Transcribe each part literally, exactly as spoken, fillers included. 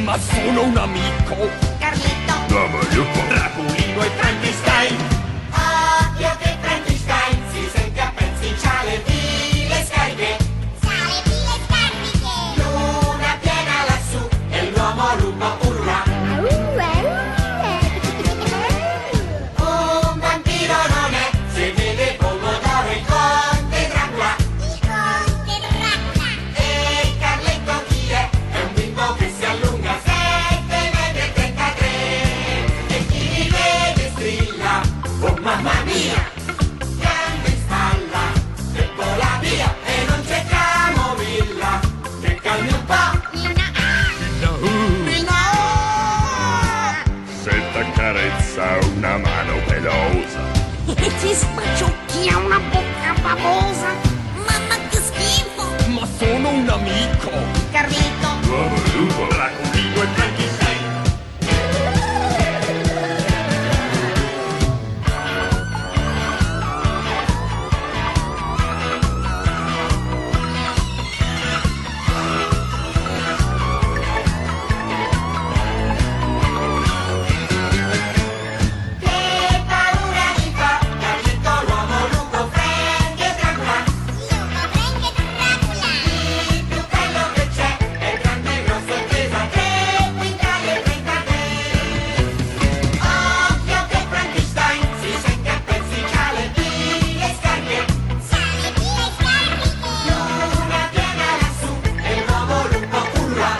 Ma sono un amico. Carlito. Draculino e Frankenstein. Occhio che Frankenstein si sente a pezzi, c'ha le pile scariche. C'ha le pile scariche. Luna piena lassù e l'uomo lupo urla. Un vampiro non è, se vede pomodoro il conte Dracula. Il conte Dracula. E Carletto chi è? È un bimbo che si allunga sette metri e trentatré. E chi li vede strilla, oh mamma mia! Grande in spalla e vola via e non c'è camomilla che calmi un po'. Se t'accarezza una mano pelosa E ti spacciocchia una bocca babosa. Mamma che schifo. ma sono un amico. Carlito. Draculino e Frankenstein. Che paura mi fa, Carlito l'uomo lupo, Frank e Dracula. Lupo, Frank e Dracula. Il più bello che c'è è grande e grosso e pesa tre quintali e trentatré. Occhio che Frankenstein si sente a pezzi, c'ha le pile scariche. C'ha le pile scariche. Luna piena lassù e l'uomo lupo urla.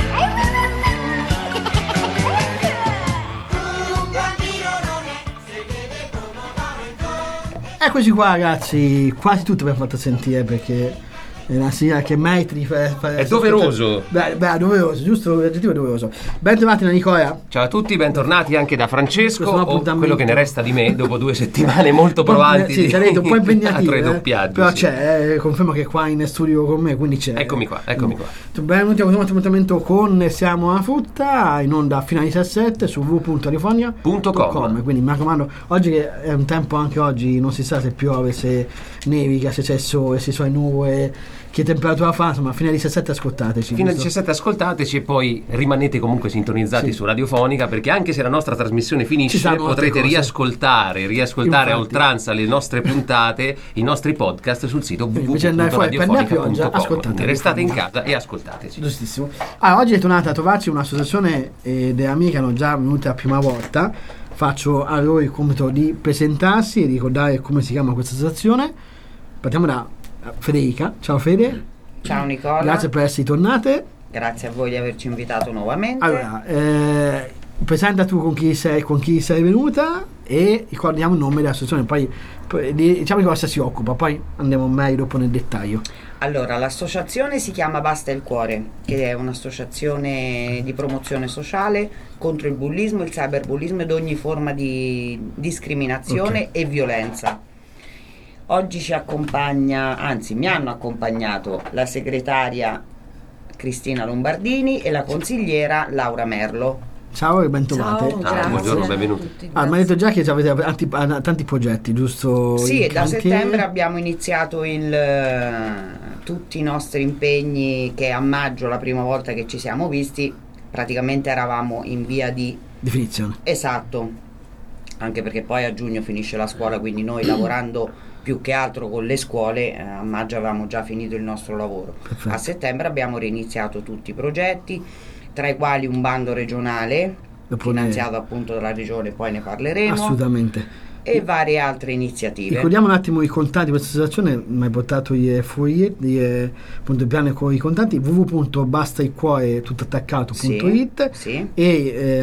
Un vampiro non è, se vede pomodoro in conte. Eccoci qua ragazzi, quasi tutto abbiamo fatto sentire perché è una sigla che meriti fa, fa, È doveroso. Beh, beh, doveroso, giusto? L'aggettivo è doveroso. Bentornati da Nicola. Ciao a tutti, bentornati anche da Francesco, Questo nuovo o appuntamento. quello che ne resta di me dopo due settimane molto Un po' provanti sì, di- ti ha detto un po' a impegnativo, tre eh. doppiaggi. Però sì. c'è, eh, confermo che qua in studio con me, quindi c'è. Eccomi qua, eccomi qua. Benvenuti a questo nuovo appuntamento con Siamo a Frutta, in onda fino alle diciassette su w w w punto radiofonia punto com. Quindi mi raccomando, oggi che è un tempo, anche oggi non si sa se piove, se nevica, se c'è sole, se sono nuvole, che temperatura fa, insomma fino alle diciassette ascoltateci. Fino alle giusto? diciassette ascoltateci e poi rimanete comunque sintonizzati Sì. su Radiofonica, perché anche se la nostra trasmissione Ci finisce saranno altre potrete cose. riascoltare, riascoltare a Infatti. oltranza le nostre puntate, i nostri podcast sul sito w w w invece di andare punto fuori a prendere radiofonica pioggia, punto com. ascoltate Quindi restate in Radiofonica. casa e ascoltateci. Giustissimo. Allora, oggi è tornata a trovarci un'associazione eh, delle amiche che hanno già venute la prima volta. Faccio a loro il compito di presentarsi e ricordare come si chiama questa associazione. Partiamo da Federica. Ciao Fede. Ciao Nicola, Grazie per essere tornate. grazie a voi di averci invitato nuovamente. Allora, eh, presenta tu con chi sei, con chi sei venuta e ricordiamo il nome dell'associazione, poi, poi diciamo di cosa si occupa, poi andiamo meglio dopo nel dettaglio. Allora, l'associazione si chiama Basta il Cuore, che è un'associazione di promozione sociale contro il bullismo, il cyberbullismo ed ogni forma di discriminazione Ok. e violenza. Oggi ci accompagna, anzi mi hanno accompagnato la segretaria Cristina Lombardini e la consigliera Laura Merlo. Ciao e ben trovate. Ciao, Ah, grazie buongiorno, a benvenuti. tutti, Ah, mi ha grazie. detto già che avete tanti, tanti progetti, giusto? Sì, In da cantiere? settembre abbiamo iniziato il, eh, tutti i nostri impegni, che a maggio, la prima volta che ci siamo visti, praticamente eravamo in via di... Definizione. Esatto, anche perché poi a giugno finisce la scuola, quindi noi lavorando più che altro con le scuole, eh, a maggio avevamo già finito il nostro lavoro. Perfetto. A settembre abbiamo reiniziato tutti i progetti, tra i quali un bando regionale, Dopo ne- finanziato appunto dalla regione, poi ne parleremo, Assolutamente. e varie altre iniziative. Ricordiamo un attimo i contatti di questa associazione, mi hai portato i foglietti, eh, appunto il piano con i contanti, w w w punto basta il cuore tutto attaccato punto it Sì. e eh,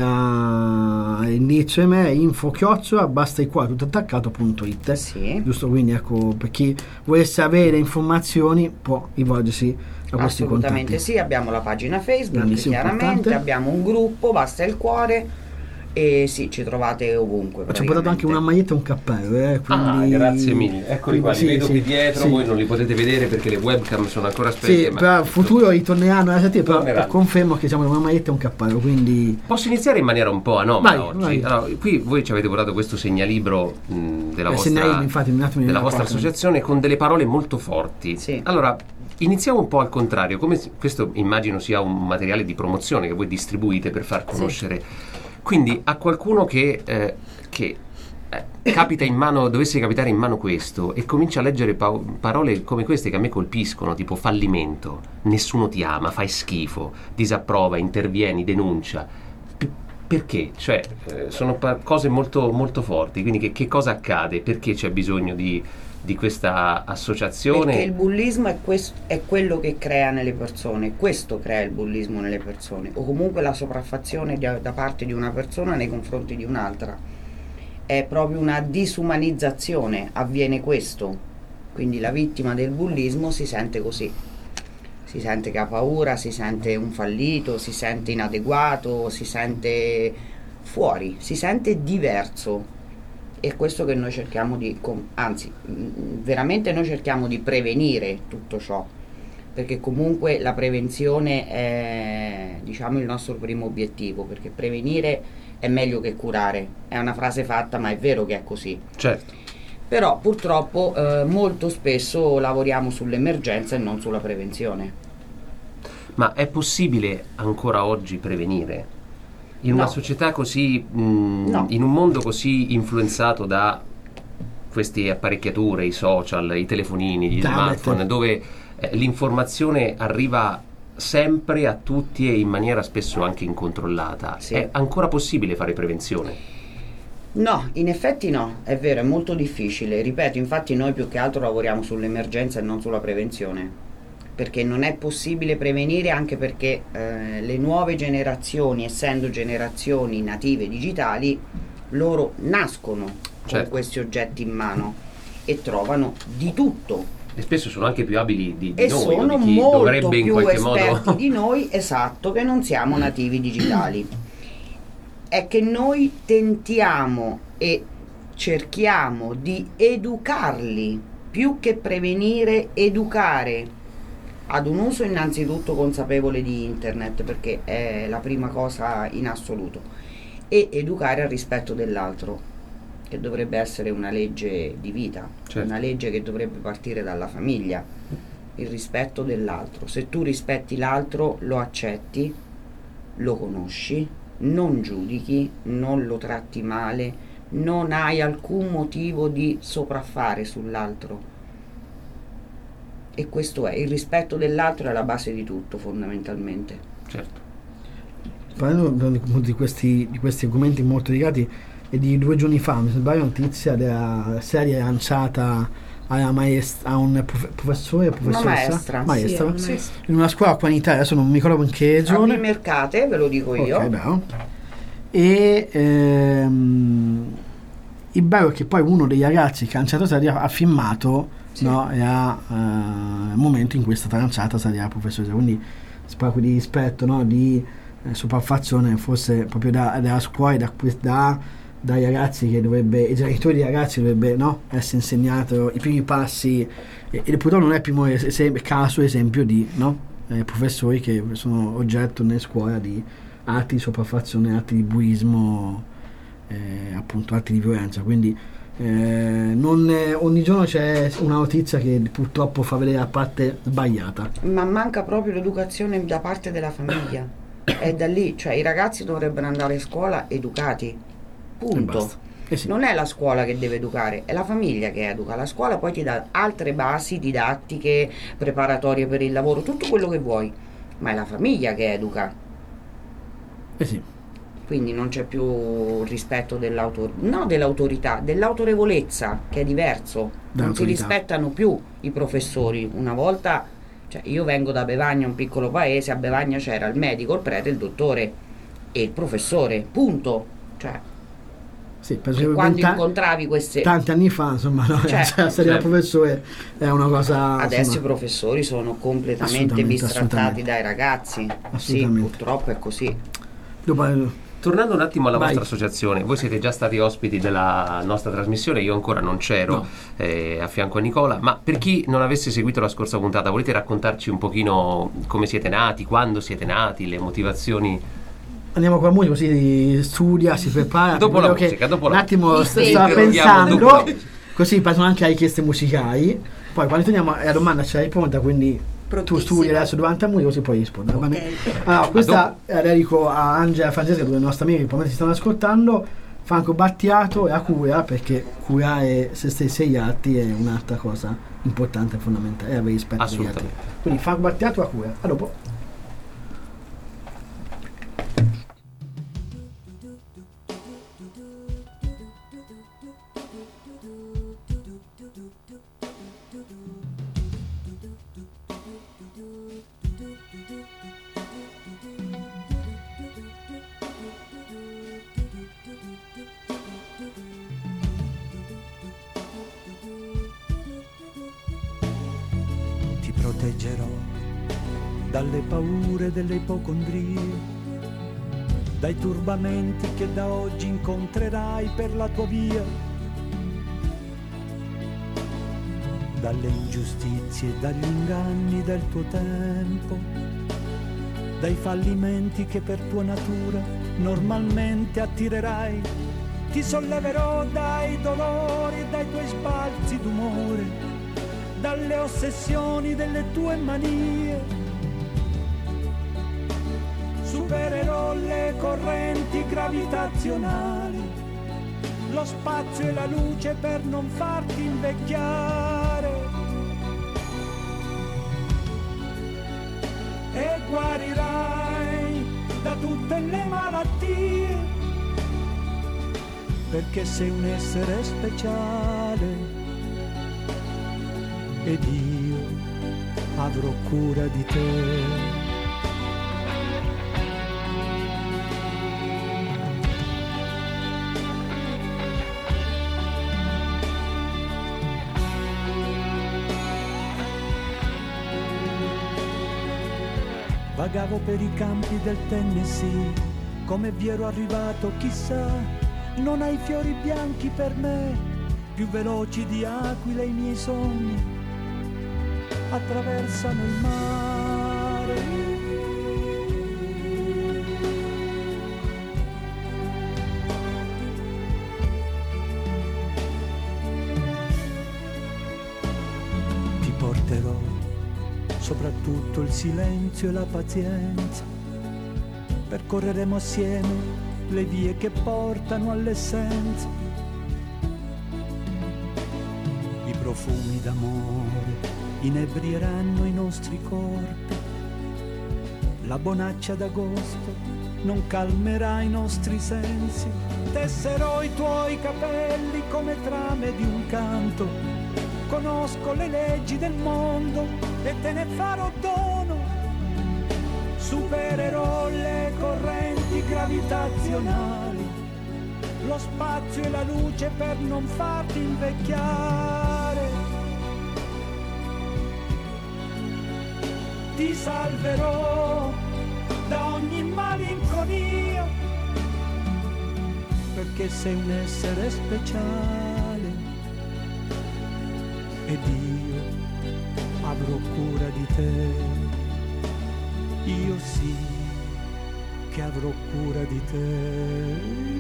a l'indirizzo email info chiocciola basta il cuore tutto attaccato punto it. Sì. Giusto, quindi ecco, per chi volesse avere informazioni può rivolgersi a questi Assolutamente contatti. sì, abbiamo la pagina Facebook, Grandissimo, chiaramente, importante. abbiamo un gruppo, Basta il Cuore, e sì, ci trovate ovunque. Ci ho portato anche una maglietta e un cappello, eh, Ah, quindi... grazie mille. Eccoli qua, li Sì, vedo sì, qui dietro, sì. voi non li potete vedere perché le webcam sono ancora spente. Sì, ma- però a futuro ritorneranno a sentire, però Torneranno. confermo che siamo una maglietta e un cappello, quindi... Posso iniziare in maniera un po' anomala Vai, oggi? vai. Allora, qui voi ci avete portato questo segnalibro mh, della Eh, vostra, segnalibro, infatti, un attimo mi della viene vostra qua. associazione con delle parole molto forti. Sì. Allora, iniziamo un po' al contrario, come s- questo immagino sia un materiale di promozione che voi distribuite per far conoscere, quindi a qualcuno che, eh, che eh, capita in mano, dovesse capitare in mano questo e comincia a leggere pa- parole come queste che a me colpiscono, tipo fallimento, nessuno ti ama, fai schifo, disapprova, intervieni, denuncia. P- perché? Cioè, eh, sono pa- cose molto, molto forti, quindi che, che cosa accade? Perché c'è bisogno di, di questa associazione? Perché il bullismo è, quest- è quello che crea nelle persone, questo crea il bullismo nelle persone, o comunque la sopraffazione di- da parte di una persona nei confronti di un'altra. È proprio una disumanizzazione, avviene questo. Quindi la vittima del bullismo si sente così. Si sente che ha paura, si sente un fallito, si sente inadeguato, si sente fuori, si sente diverso. È questo che noi cerchiamo di, com- anzi, mh, veramente noi cerchiamo di prevenire tutto ciò, perché comunque la prevenzione è, diciamo, il nostro primo obiettivo, perché prevenire è meglio che curare. È una frase fatta, ma è vero che è così. Certo. Però purtroppo eh, molto spesso lavoriamo sull'emergenza e non sulla prevenzione. Ma è possibile ancora oggi prevenire? In una No. società così, mh, No. in un mondo così influenzato da queste apparecchiature, i social, i telefonini, gli Tablet. smartphone, dove eh, l'informazione arriva sempre a tutti e in maniera spesso anche incontrollata, Sì. è ancora possibile fare prevenzione? No, in effetti no, è vero, è molto difficile. Ripeto, infatti noi più che altro lavoriamo sull'emergenza e non sulla prevenzione, perché non è possibile prevenire, anche perché eh, le nuove generazioni, essendo generazioni native digitali, loro nascono Certo. con questi oggetti in mano e trovano di tutto. E spesso sono anche più abili di, di E noi, o sono di chi molto dovrebbe in più qualche esperti modo... di noi, esatto, che non siamo nativi digitali. È che noi tentiamo e cerchiamo di educarli, più che prevenire, educare ad un uso innanzitutto consapevole di internet, perché è la prima cosa in assoluto, e educare al rispetto dell'altro, che dovrebbe essere una legge di vita, Certo. una legge che dovrebbe partire dalla famiglia, il rispetto dell'altro. Se tu rispetti l'altro, lo accetti, lo conosci, non giudichi, non lo tratti male, non hai alcun motivo di sopraffare sull'altro. E questo è, il rispetto dell'altro è la base di tutto, fondamentalmente. Certo. Parlando di- di questi, di questi argomenti molto delicati, e di due giorni fa mi sbaglio una notizia della serie lanciata alla maest- a un prof- professore o professoressa maestra, maestra sì, una maestra. in una scuola qua in Italia, adesso non mi ricordo in che A zona. Mercate, ve lo dico io. Ok, bravo. E ehm, il bello è che poi uno degli ragazzi che ha lanciato la serie ha filmato, Sì. no, e ha eh, il momento in cui è stata lanciata la serie alla professoressa, quindi spero di rispetto, no, di eh, sopraffazione forse proprio da, dalla scuola e da, que- da dai ragazzi, che dovrebbe, i genitori dei ragazzi dovrebbe, no, essere insegnato i primi passi, e, e purtroppo non è il primo es- caso esempio di, no, eh, professori che sono oggetto nelle scuole di atti di sopraffazione, atti di bullismo, eh, appunto atti di violenza. Quindi eh, non è- ogni giorno c'è una notizia che purtroppo fa vedere la parte sbagliata. Ma manca proprio l'educazione da parte della famiglia. È da lì, cioè i ragazzi dovrebbero andare a scuola educati, E punto. basta. Eh sì. Non è la scuola che deve educare, è la famiglia che educa. La scuola poi ti dà altre basi didattiche, preparatorie per il lavoro, tutto quello che vuoi, ma è la famiglia che educa. Eh sì. Quindi non c'è più il rispetto dell'autor- no, dell'autorità, dell'autorevolezza, che è diverso. Non si Dell'autorità. rispettano più i professori. Una volta, cioè io vengo da Bevagna, un piccolo paese, a Bevagna c'era il medico, il prete, il dottore e il professore, punto. Cioè, Sì, penso che quando venta- incontravi queste... tanti anni fa, insomma, no, Cioè, cioè, la serie da certo. professore è una cosa, Adesso insomma, i professori sono completamente Assolutamente, bistrattati assolutamente. dai ragazzi. Sì, Assolutamente. purtroppo è così. dopo- Tornando un attimo alla Vai. vostra associazione, voi siete già stati ospiti della nostra trasmissione, io ancora non c'ero No. eh, a fianco a Nicola, ma per chi non avesse seguito la scorsa puntata, volete raccontarci un pochino come siete nati, quando siete nati, le motivazioni? andiamo con la musica, così studia, si prepara. Dopo la Vedo che musica, dopo la un attimo Mi sta- spieghi. stava Interroghiamo dopo la pensando, musica. così passano anche alle richieste musicali. Poi quando torniamo la domanda ce l'hai pronta, quindi tu studi adesso davanti a noi così poi rispondi. Okay. Allora, questa la dedico a Angela e a Francesca, due nostre amiche che probabilmente si stanno ascoltando. Franco Battiato e a cura, perché curare se stessi e gli altri è un'altra cosa importante e fondamentale, e avere rispetto degli altri. Quindi Franco Battiato e a cura. A dopo. Proteggerò dalle paure delle ipocondrie, dai turbamenti che da oggi incontrerai per la tua via, dalle ingiustizie e dagli inganni del tuo tempo, dai fallimenti che per tua natura normalmente attirerai. Ti solleverò dai dolori e dai tuoi sbalzi d'umore, dalle ossessioni delle tue manie. Supererò le correnti gravitazionali, lo spazio e la luce per non farti invecchiare. E guarirai da tutte le malattie, perché sei un essere speciale. Ed io avrò cura di te. Vagavo per i campi del Tennessee, come vi ero arrivato chissà. Non hai fiori bianchi per me, più veloci di aquile i miei sogni attraversano il mare. Ti porterò soprattutto il silenzio e la pazienza, percorreremo assieme le vie che portano all'essenza. I profumi d'amore inebrieranno i nostri corpi, la bonaccia d'agosto non calmerà i nostri sensi. Tesserò i tuoi capelli come trame di un canto, conosco le leggi del mondo e te ne farò dono. Supererò le correnti gravitazionali, lo spazio e la luce per non farti invecchiare. Ti salverò da ogni malinconia, perché sei un essere speciale. Ed io avrò cura di te. Io sì che avrò cura di te.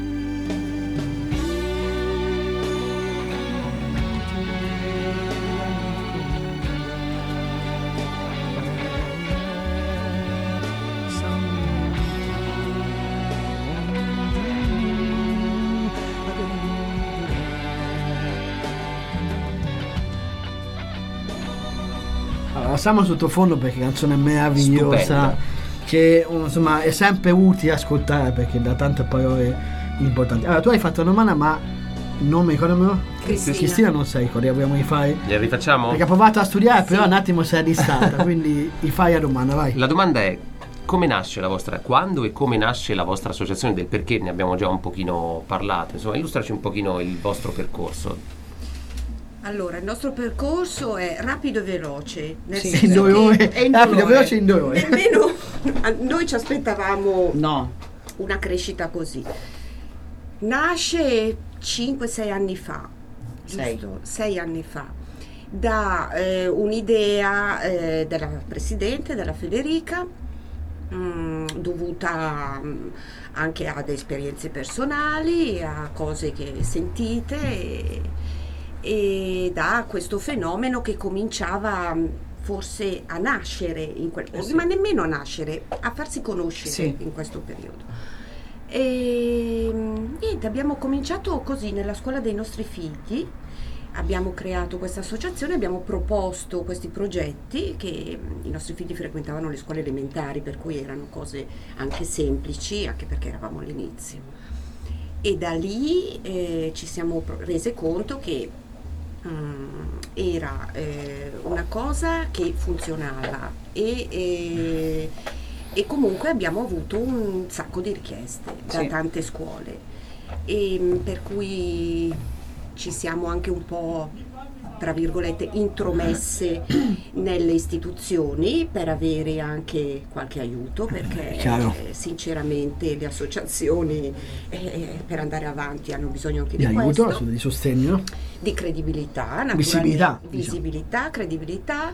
Passiamo sottofondo perché canzone meravigliosa. Stupenda. Che insomma è sempre utile ascoltare perché dà tante parole importanti. Allora tu hai fatto una domanda, ma non mi ricordo. Cristina. Cristina non sai cosa vogliamo rifare? Le rifacciamo? Perché ha provato a studiare, Sì. però un attimo si è distata, quindi gli fai la domanda, vai. La domanda è: come nasce la vostra, quando e come nasce la vostra associazione? Del perché ne abbiamo già un pochino parlato, insomma illustraci un pochino il vostro percorso. Allora, il nostro percorso è rapido e veloce, nel Sì, senso in due ore. che è in Rapido e due veloce ore. in due ore. Nemmeno noi ci aspettavamo No, una crescita così. Nasce cinque sei anni fa, Sei. giusto? sei anni fa, da eh, un'idea eh, della Presidente, della Federica, mh, dovuta mh, anche ad esperienze personali, a cose che sentite, e, e da questo fenomeno che cominciava forse a nascere in quel Eh sì. ma nemmeno a nascere, a farsi conoscere Sì. in questo periodo. E niente, abbiamo cominciato così nella scuola dei nostri figli. Abbiamo creato questa associazione, abbiamo proposto questi progetti che i nostri figli frequentavano le scuole elementari, per cui erano cose anche semplici, anche perché eravamo all'inizio. E da lì eh, ci siamo pro- rese conto che mm, era eh, una cosa che funzionava e, e, e comunque abbiamo avuto un sacco di richieste da Sì. tante scuole, e mm, per cui ci siamo anche un po', tra virgolette, intromesse nelle istituzioni per avere anche qualche aiuto, perché Chiaro. eh, sinceramente le associazioni eh, per andare avanti hanno bisogno anche Di di aiuto, questo, di sostegno. di credibilità, naturalmente, Visibilità, diciamo. visibilità, credibilità.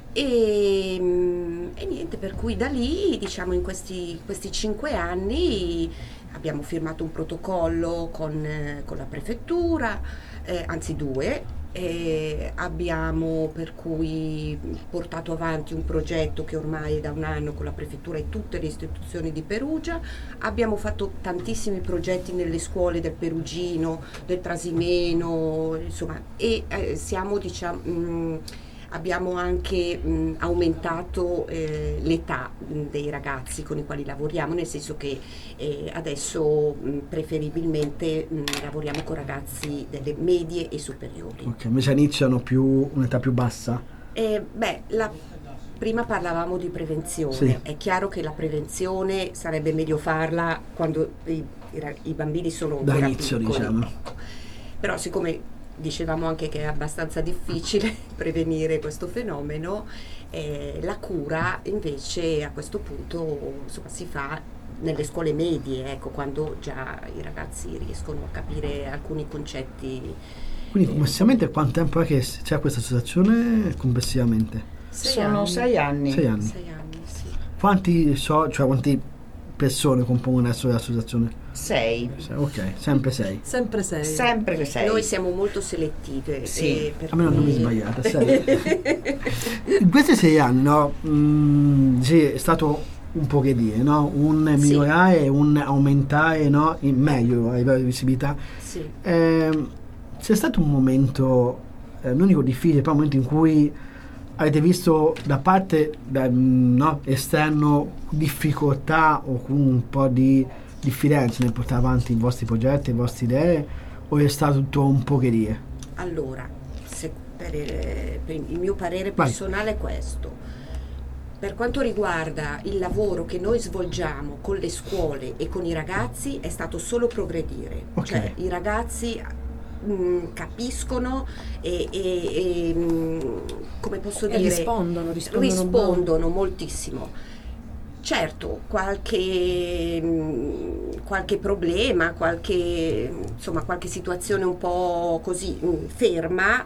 E, mm, e niente, per cui da lì, diciamo, in questi, questi cinque anni abbiamo firmato un protocollo con, eh, con la prefettura, eh, anzi due, e abbiamo per cui portato avanti un progetto che ormai è da un anno con la prefettura e tutte le istituzioni di Perugia. Abbiamo fatto tantissimi progetti nelle scuole del Perugino, del Trasimeno, insomma, e eh, siamo, diciamo, mh, abbiamo anche mh, aumentato eh, l'età mh, dei ragazzi con i quali lavoriamo, nel senso che eh, adesso mh, preferibilmente mh, lavoriamo con ragazzi delle medie e superiori. Ok, invece iniziano più un'età più bassa. Eh, beh, la, prima parlavamo di prevenzione, Sì. è chiaro che la prevenzione sarebbe meglio farla quando i, i, ra- i bambini sono Da ancora inizio, piccoli. diciamo. Però siccome dicevamo anche che è abbastanza difficile prevenire questo fenomeno, eh, la cura invece a questo punto, insomma, si fa nelle scuole medie, ecco, quando già i ragazzi riescono a capire alcuni concetti. Quindi complessivamente quanto tempo è che c'è questa associazione complessivamente? Sei Sono anni. sei anni. Sei anni. Sei anni, sì. Quanti so, cioè quanti persone compongono adesso l'associazione? Sei. Se- Ok, sempre sei. Sempre sei. Sempre che sei. Noi siamo molto selettive. Sì. e per A me non mi cui- sbagliate, sei. In questi sei anni, no? mm, sì, è stato un po' che dire, no? Un Sì. migliorare e un aumentare, no? In meglio a livello di visibilità. Sì. Ehm, c'è stato un momento, eh, non dico difficile, però un momento in cui avete visto da parte da, no, esterno difficoltà o comunque un po' di diffidenza nel portare avanti i vostri progetti, le vostre idee, o è stato tutto un po' che dire? Allora, se per, il- per il mio parere Vai. personale è questo. Per quanto riguarda il lavoro che noi svolgiamo con le scuole e con i ragazzi, è stato solo progredire. Ok. Cioè, i ragazzi mh, capiscono e, e- e, mh, come posso E dire, rispondono, rispondono rispondono moltissimo. Certo, qualche, mh, qualche problema, qualche, insomma, qualche situazione un po' così mh, ferma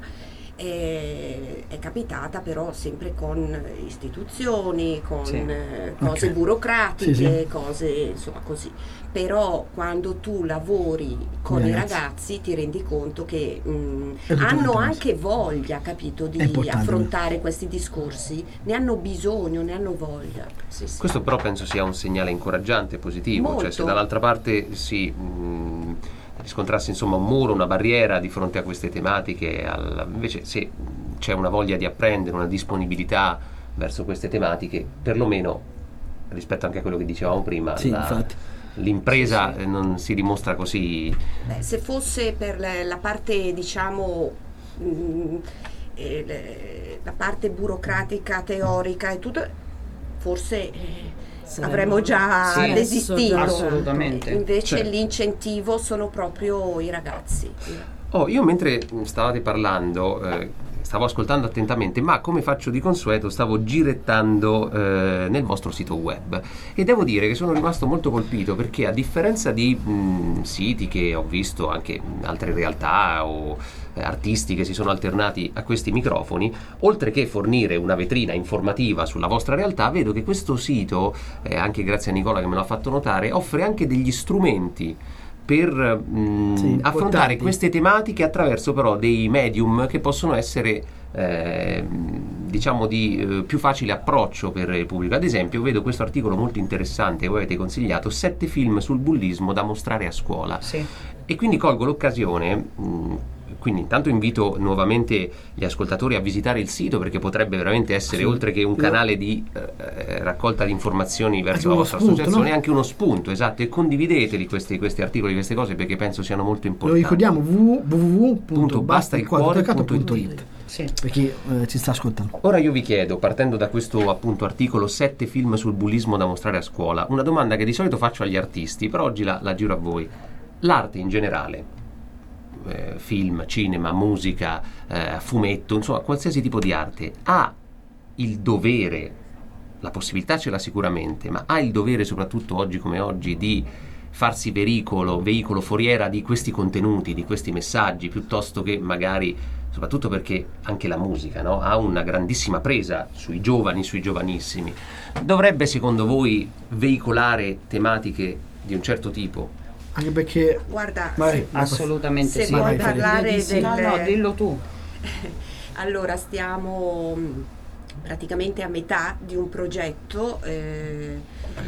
eh, è capitata, però sempre con istituzioni, con Sì. eh, cose Ok. burocratiche, Sì, sì. cose insomma così. Però quando tu lavori con Con i i ragazzi. ragazzi ti rendi conto che mh, È tutto hanno molto anche voglia, capito, È di importante. affrontare questi discorsi, ne hanno bisogno, ne hanno voglia. Sì, sì. Questo però penso sia un segnale incoraggiante, positivo, Molto. cioè se dall'altra parte si mh, riscontrasse insomma un muro, una barriera di fronte a queste tematiche, al- invece se mh, c'è una voglia di apprendere, una disponibilità verso queste tematiche, perlomeno rispetto anche a quello che dicevamo prima, Sì, la- infatti. l'impresa Sì, sì. eh, non si dimostra così. Beh, se fosse per la, la parte, diciamo, mh, eh, le- la parte burocratica, teorica e tutto, forse eh, Saremmo- avremmo già Sì, desistito. assolutamente. Invece Certo. l'incentivo sono proprio i ragazzi. Oh, io mentre mh, stavate parlando, eh, stavo ascoltando attentamente, ma come faccio di consueto stavo girettando eh, nel vostro sito web e devo dire che sono rimasto molto colpito perché a differenza di mh, siti che ho visto anche in altre realtà o eh, artisti che si sono alternati a questi microfoni, oltre che fornire una vetrina informativa sulla vostra realtà, vedo che questo sito, eh, anche grazie a Nicola che me l'ha fatto notare, offre anche degli strumenti per mh, Sì, affrontare importanti. queste tematiche attraverso però dei medium che possono essere eh, diciamo di eh, più facile approccio per il pubblico. Ad esempio vedo questo articolo molto interessante che voi avete consigliato, sette film sul bullismo da mostrare a scuola. Sì. E quindi colgo l'occasione, mh, quindi intanto invito nuovamente gli ascoltatori a visitare il sito, perché potrebbe veramente essere, sì, oltre che un canale di eh, raccolta di informazioni verso la vostra spunto, associazione, no? anche uno spunto, esatto, e condivideteli questi, questi articoli, queste cose, perché penso siano molto importanti. Lo ricordiamo, w w w punto basta il cuore punto it. Sì. Per chi eh, ci sta ascoltando. Ora io vi chiedo, partendo da questo appunto articolo sette film sul bullismo da mostrare a scuola, una domanda che di solito faccio agli artisti, però oggi la, la giro a voi. L'arte in generale, eh, film, cinema, musica, eh, fumetto, insomma qualsiasi tipo di arte, ha il dovere, la possibilità ce l'ha sicuramente, ma ha il dovere soprattutto oggi come oggi di farsi veicolo, veicolo foriera di questi contenuti, di questi messaggi, piuttosto che magari, soprattutto perché anche la musica, no, ha una grandissima presa sui giovani, sui giovanissimi. Dovrebbe secondo voi veicolare tematiche di un certo tipo? Anche perché Guarda, vai, se, Assolutamente se sì. vuoi Vai, parlare Sì, del... no, no, dillo tu. Allora, stiamo mh, praticamente a metà di un progetto eh,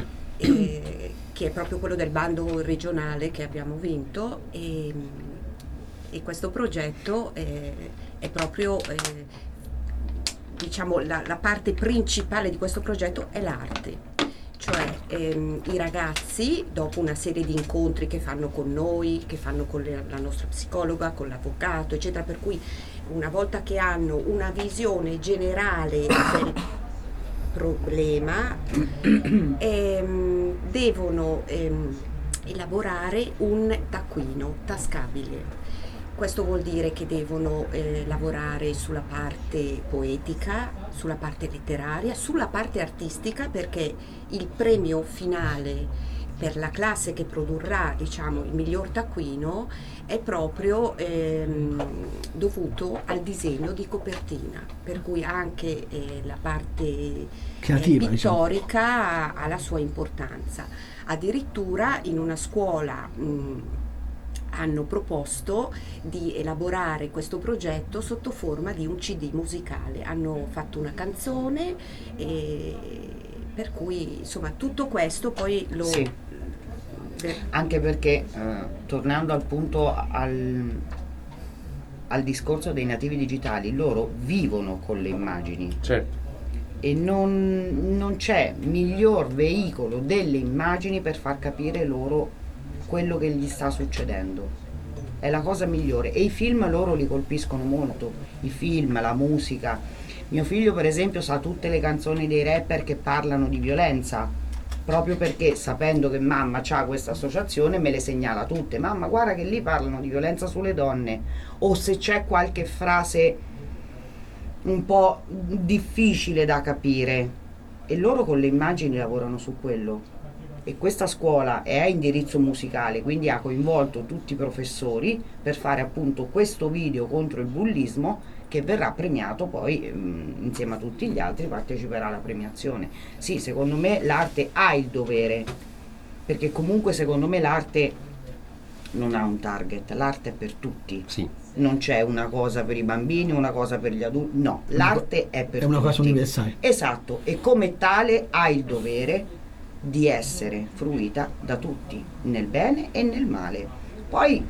eh, che è proprio quello del bando regionale che abbiamo vinto, e, e questo progetto è, è proprio eh, diciamo la, la parte principale di questo progetto è l'arte. Cioè ehm, i ragazzi, dopo una serie di incontri che fanno con noi, che fanno con le, la nostra psicologa, con l'avvocato, eccetera, per cui una volta che hanno una visione generale del problema, ehm, devono ehm, elaborare un taccuino tascabile. Questo vuol dire che devono eh, lavorare sulla parte poetica, sulla parte letteraria, sulla parte artistica, perché il premio finale per la classe che produrrà, diciamo, il miglior taccuino è proprio ehm, dovuto al disegno di copertina, per cui anche eh, la parte creativa, eh, diciamo, pittorica ha, ha la sua importanza. Addirittura in una scuola mh, hanno proposto di elaborare questo progetto sotto forma di un C D musicale. Hanno fatto una canzone, e per cui insomma tutto questo poi lo... Sì. Anche perché, eh, tornando al punto, al, al discorso dei nativi digitali, loro vivono con le immagini. Certo. E non, non c'è miglior veicolo delle immagini per far capire loro quello che gli sta succedendo. È la cosa migliore, e i film loro li colpiscono molto, i film, la musica. Mio figlio per esempio sa tutte le canzoni dei rapper che parlano di violenza, proprio perché, sapendo che mamma c'ha questa associazione, me le segnala tutte. Mamma, guarda che lì parlano di violenza sulle donne, o se c'è qualche frase un po' difficile da capire, e loro con le immagini lavorano su quello. E questa scuola è a indirizzo musicale, quindi ha coinvolto tutti i professori per fare appunto questo video contro il bullismo, che verrà premiato poi mh, insieme a tutti gli altri, parteciperà alla premiazione. Sì, secondo me l'arte ha il dovere, perché comunque secondo me l'arte non ha un target, l'arte è per tutti. Sì. Non c'è una cosa per i bambini, una cosa per gli adulti, no, l'arte è per tutti. È una cosa universale. Esatto, e come tale ha il dovere di essere fruita da tutti, nel bene e nel male. Poi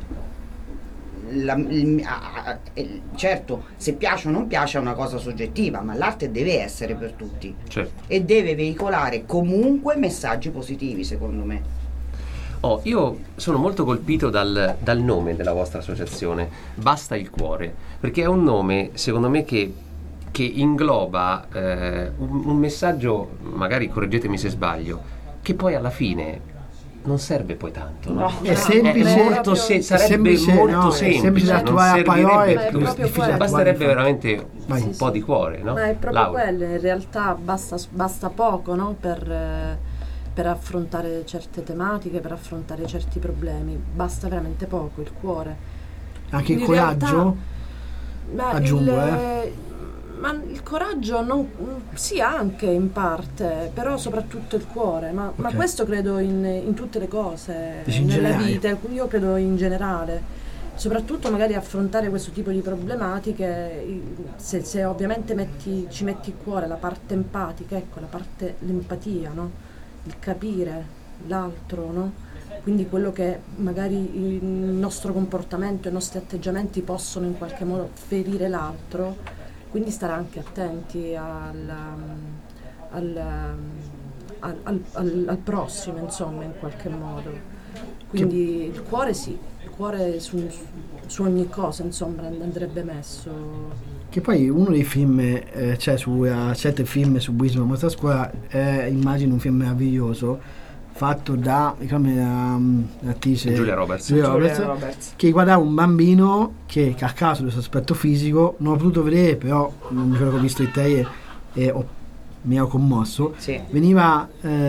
la, il, a, eh, certo, se piace o non piace è una cosa soggettiva, ma l'arte deve essere per tutti. Certo. E deve veicolare comunque messaggi positivi, secondo me. Oh, io sono molto colpito dal, dal nome della vostra associazione, Basta il cuore, perché è un nome, secondo me, che, che ingloba eh, un, un messaggio, magari correggetemi se sbaglio, che poi alla fine non serve poi tanto, no? No, è semplice, è molto se- sarebbe semplice, molto no, è semplice, semplice da non attuare a parole, servirebbe è più, difficile da attuare, basterebbe infatti. veramente Vai. un po' di cuore, no? Ma è proprio Laura. quello, in realtà basta, basta poco, no? per, eh, per affrontare certe tematiche, per affrontare certi problemi, basta veramente poco, il cuore. Anche il In coraggio, realtà, beh, aggiungo, il, eh. Ma il coraggio non, sì, anche in parte, però soprattutto il cuore, ma, ma Ok. questo credo in, in tutte le cose, Dici in nella generale? vita, io credo in generale. soprattutto magari affrontare questo tipo di problematiche, i- se, se ovviamente metti, ci metti il cuore la parte empatica, ecco, la parte, l'empatia, no? Il capire l'altro, no? Quindi quello che magari il nostro comportamento, i nostri atteggiamenti possono in qualche modo ferire l'altro, quindi stare anche attenti al, al, al, al, al, al prossimo, insomma, in qualche modo. Quindi il cuore sì, il cuore su, su ogni cosa, insomma, andrebbe messo. Che poi uno dei film, eh, cioè su uh, sette film su bullismo a mostra scuola, è immagino un film meraviglioso fatto da come um, l'attrice Giulia Roberts. Giulia Giulia Roberts, Roberts. che guardava un bambino che a caso del suo aspetto fisico non ho potuto vedere, però non mi ricordo che ho visto i trailer e ho, mi ero commosso, Sì. veniva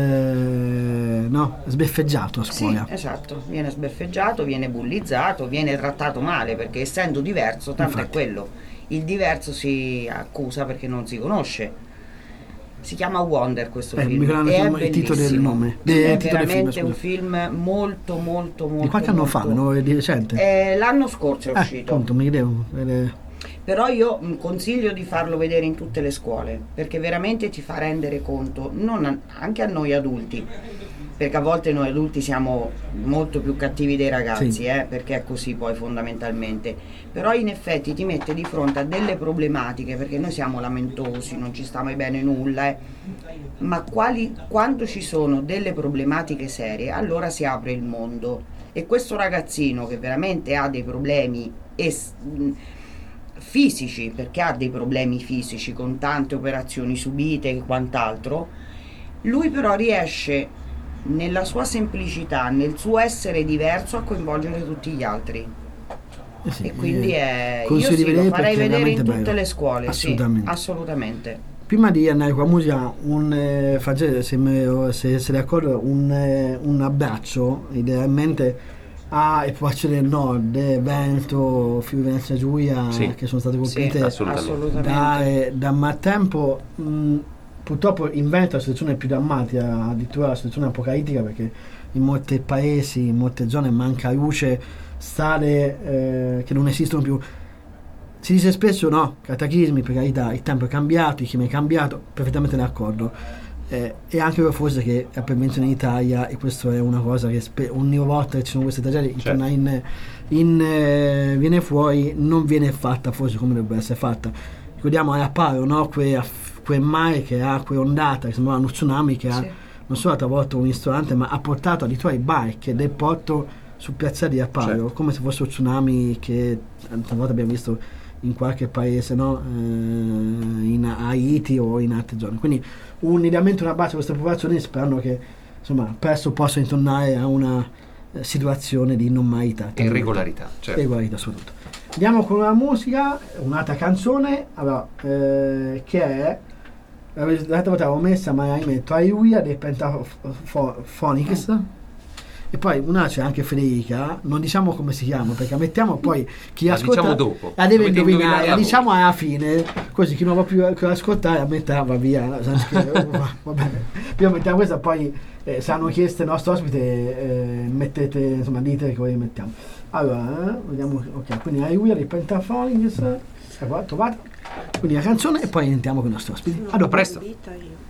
eh, no, sbeffeggiato a scuola. Sì, esatto, viene sbeffeggiato, viene bullizzato, viene trattato male perché essendo diverso, tanto Infatti. è quello, il diverso si accusa perché non si conosce. Si chiama Wonder questo Eh, film mi ricordo e è il titolo del bellissimo. nome, de- è il titolo del film, veramente un scusa. film molto molto molto Di qualche anno fa, molto- no? Di recente. Eh, l'anno scorso è Eh, uscito. appunto, mi chiedevo. eh, Però io mh, consiglio di farlo vedere in tutte le scuole perché veramente ti fa rendere conto, non a- anche a noi adulti, perché a volte noi adulti siamo molto più cattivi dei ragazzi, Sì. eh, perché è così poi fondamentalmente, però in effetti ti mette di fronte a delle problematiche perché noi siamo lamentosi, non ci sta mai bene nulla, eh, ma quali, quando ci sono delle problematiche serie allora si apre il mondo e questo ragazzino che veramente ha dei problemi es- mh, fisici, perché ha dei problemi fisici con tante operazioni subite e quant'altro, lui però riesce nella sua semplicità, nel suo essere diverso a coinvolgere tutti gli altri eh sì, e quindi eh, è, io consiglio di sì, lo vedere farei perché è vedere in veramente tutte bello. le scuole, Assolutamente. sì, assolutamente. Prima di andare con la musica, un, eh, faccio- se, me- se siete d'accordo, un, eh, un abbraccio idealmente alle popolazioni del nord, eh, Veneto, Friuli Venezia Giulia, Sì. che sono state Sì, colpite assolutamente. assolutamente. da, eh, da maltempo. Mh, purtroppo in Veneto la situazione è più drammatica, addirittura la situazione è apocalittica perché in molti paesi, in molte zone manca luce, strade eh, che non esistono più. Si dice spesso no, cataclismi, per carità, il tempo è cambiato, il clima è cambiato, perfettamente d'accordo. Eh, e anche per forse che la prevenzione in Italia, e questo è una cosa che spe- ogni volta che ci sono queste tragedie Certo. torna in, in, eh, viene fuori, non viene fatta forse come dovrebbe essere fatta. Ricordiamo a Paro, no? Que, quel mare che ha quell'ondata che sembrava uno tsunami che ha Sì. non solo ha travolto un ristorante ma ha portato addirittura i barche del porto sul piazzale di Apparo, Certo. come se fosse un tsunami che tante volte abbiamo visto in qualche paese, no? eh, in Haiti o in altre zone. Quindi unitamente un abbraccio a queste popolazioni sperando che insomma presto possano tornare a una eh, situazione di normalità E regolarità, certo. regolarità soprattutto. Andiamo con una musica, un'altra canzone allora, eh, che è l'altra volta avevo messa ma ahimè Hallelujah dei Pentaphonics. E poi una c'è anche Federica, non diciamo come si chiama perché mettiamo poi chi La ascolta diciamo dopo. la deve Dovete indovinare, indovinarla la voi. diciamo alla fine, così chi non va più a ascoltare a metà va via. Sa che- va, va bene. Prima mettiamo questa, poi eh, se hanno chiesto il nostro ospite eh, mettete, insomma dite che voi mettiamo. Allora, eh, vediamo, ok, quindi Hallelujah di Pentaphonics, ecco, trovate, quindi la canzone e poi entriamo con i nostri ospiti. A A dopo. presto. Vita io.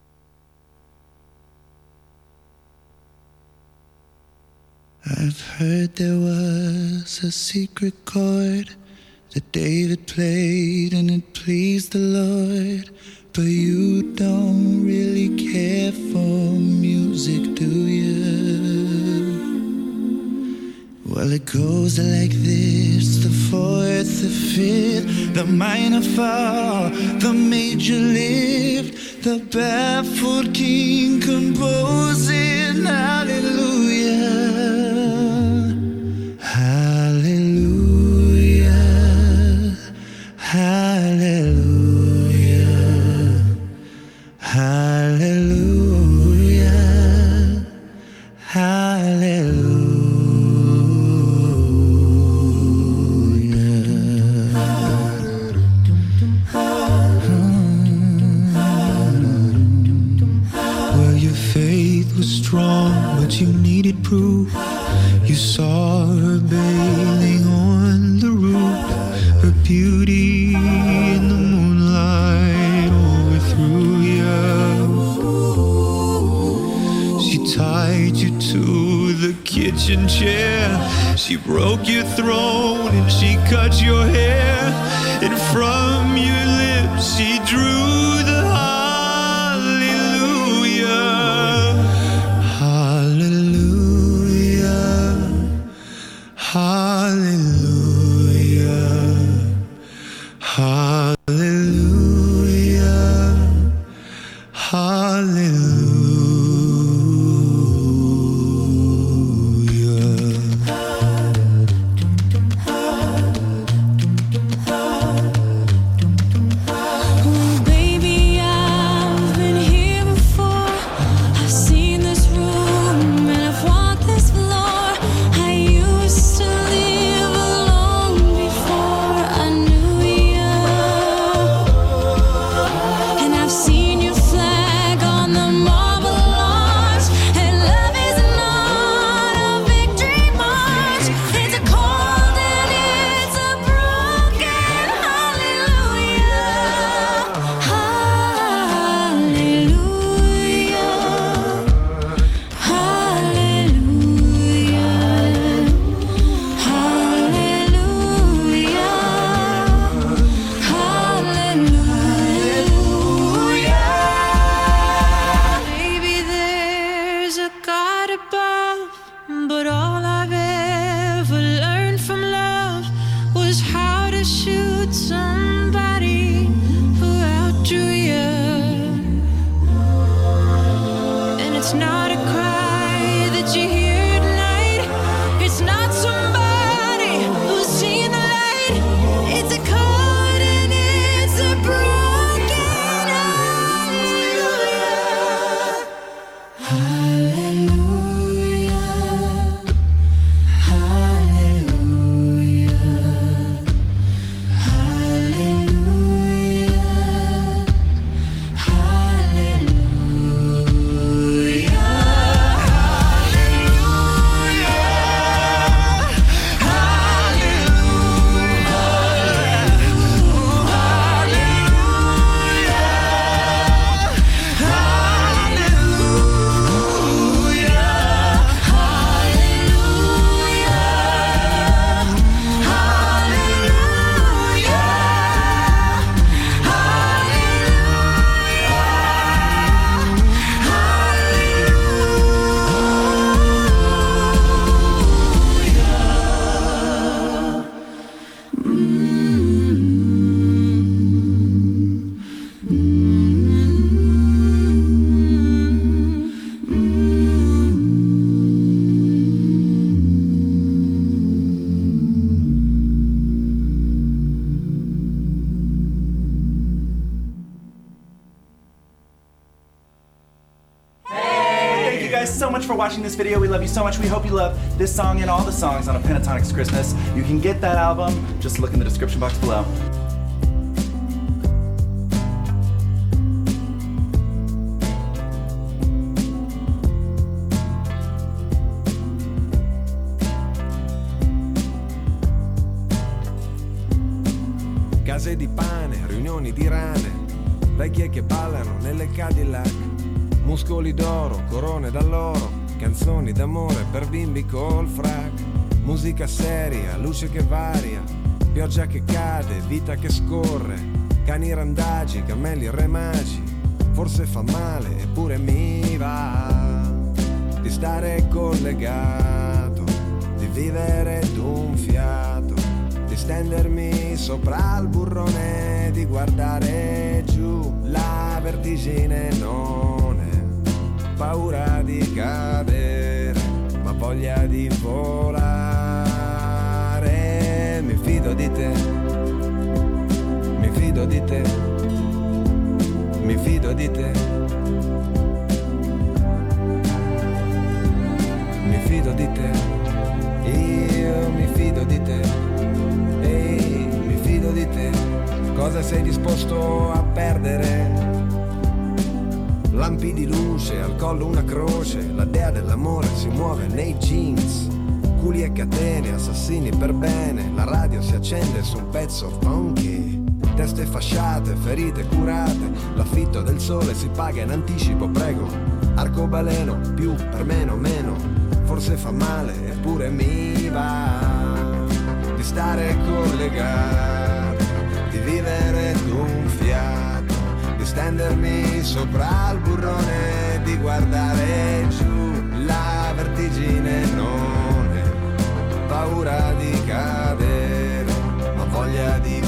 I've heard there was a secret chord that David played and it pleased the Lord. But you don't really care for music, do you? Well, it goes like this: the fourth, the fifth, the minor fall, the major lift, the baffled king composing hallelujah. Hallelujah, hallelujah, hallelujah, hallelujah. Well, your faith was strong, but you needed proof. You saw her bathing on beauty in the moonlight overthrew you. She tied you to the kitchen chair. She broke your throne and she cut your hair. And from your lips she drew the hallelujah. Hallelujah. Hallelujah. Hallelujah. Hallelujah. So much for watching this video. We love you so much. We hope you love this song and all the songs on A Pentatonix Christmas. You can get that album. Just look in the description box below. Case di pane, riunioni di rane, vecchie che ballano nelle Cadillac. Muscoli d'oro, corone d'alloro, canzoni d'amore per bimbi col frac. Musica seria, luce che varia, pioggia che cade, vita che scorre. Cani randagi, cammelli e re magi. Forse fa male, eppure mi va di stare collegato, di vivere d'un fiato, di stendermi sopra il burrone, di guardare giù. La vertigine non paura di cadere, ma voglia di volare. Mi fido di te, mi fido di te, mi fido di te, mi fido di te, io mi fido di te, ehi, mi fido di te. Cosa sei disposto a perdere? Lampi di luce, al collo una croce, la dea dell'amore si muove nei jeans. culi e catene, assassini per bene. La radio si accende su un pezzo funky. Teste fasciate, ferite curate. L'affitto del sole si paga in anticipo, prego. Arcobaleno, più per meno meno. Forse fa male, eppure mi va di stare collegato, di vivere d'un fiato, di stendermi sopra il burrone, di guardare giù. La vertigine non è paura di cadere, ma voglia di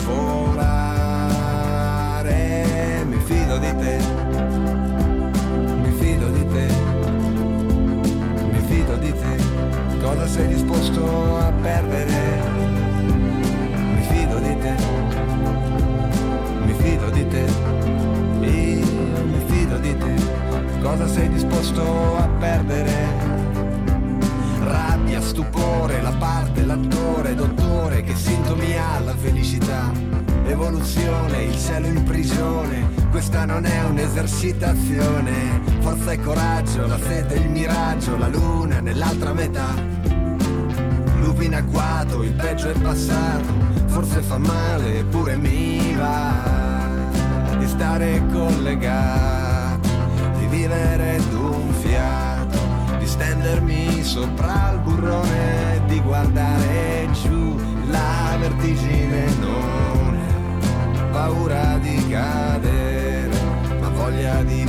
volare. Mi fido di te, mi fido di te, mi fido di te. Cosa sei disposto a perdere? Mi fido di te, mi fido di te, io mi fido di te. Cosa sei disposto a perdere? Rabbia, stupore, la parte, l'attore, dottore, che sintomi ha la felicità? Evoluzione, il cielo in prigione, questa non è un'esercitazione. Forza e coraggio, la sete, il miraggio, la luna nell'altra metà. Lupi in agguato, il peggio è passato, forse fa male, eppure mi va di stare collegato, di vivere d'un fiato, di stendermi sopra il burrone, di guardare giù. La vertigine non è paura di cadere, ma voglia di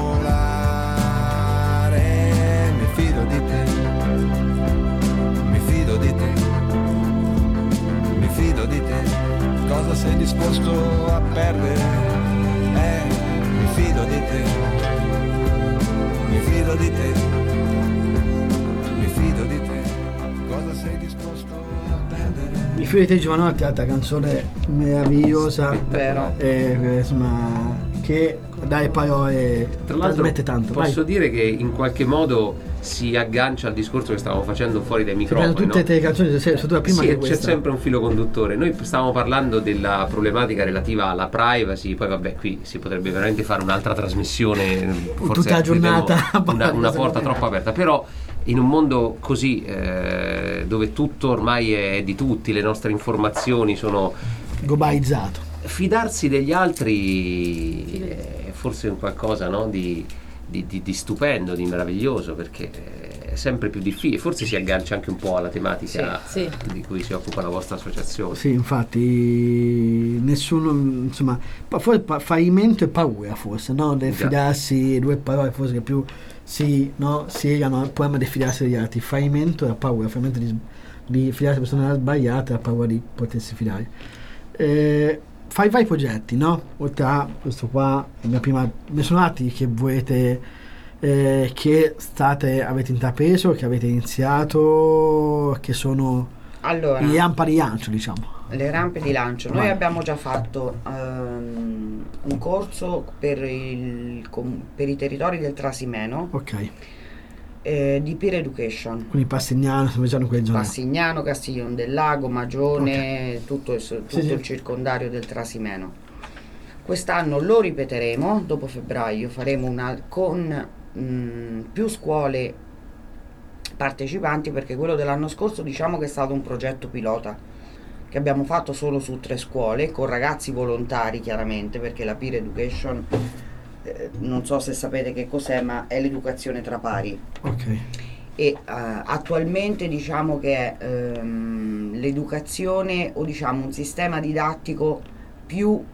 volare. Mi fido di te, mi fido di te, mi fido di te. Cosa sei disposto a perdere? Eh, mi fido di te, mi fido di te, mi fido di te. Cosa sei disposto a perdere? Mi fido di te, Giovanotti, altra canzone meravigliosa, vero, eh, insomma, che dai parole tra l'altro trasmette tanto. posso Vai. dire che in qualche modo si aggancia al discorso che stavamo facendo fuori dai microfoni, tutte no? le canzoni, soprattutto la prima sì, che c'è questa. sempre un filo conduttore. Noi stavamo parlando della problematica relativa alla privacy, poi vabbè, qui si potrebbe veramente fare un'altra trasmissione, forse tutta la giornata una, una porta troppo aperta, però in un mondo così eh, dove tutto ormai è di tutti, le nostre informazioni sono globalizzato, fidarsi degli altri è forse un qualcosa, no, di, di, di, di stupendo, di meraviglioso, perché è sempre più difficile. Forse si aggancia anche un po' alla tematica Sì, sì. di cui si occupa la vostra associazione. sì, infatti nessuno, insomma, pa- forse pa- fallimento e paura, forse, no? Del Già. fidarsi, due parole forse che più si, no, si legano al problema di fidarsi degli altri. Fallimento e la paura, fallimento di, di fidarsi di persone sbagliate, la paura di potersi fidare. Eh, fai vari progetti, no? Oltre a questo qua, la mia prima, ne sono altri che volete, eh, che state, avete intrapreso, che avete iniziato, che sono Allora, le rampe di lancio, diciamo. le rampe di lancio. Noi Vai. abbiamo già fatto ehm, un corso per, il, com- per i territori del Trasimeno, Ok, eh, di peer education. quindi Passignano, stiamo dicendo quelle zone. Passignano, Castiglion del Lago, Magione, tutto, il, tutto Sì, sì. il circondario del Trasimeno. Quest'anno lo ripeteremo, dopo febbraio faremo una con mh, più scuole partecipanti, perché quello dell'anno scorso diciamo che è stato un progetto pilota che abbiamo fatto solo su tre scuole con ragazzi volontari, chiaramente, perché la peer education eh, non so se sapete che cos'è, ma è l'educazione tra pari. Ok, E eh, attualmente diciamo che è ehm, l'educazione, o diciamo un sistema didattico più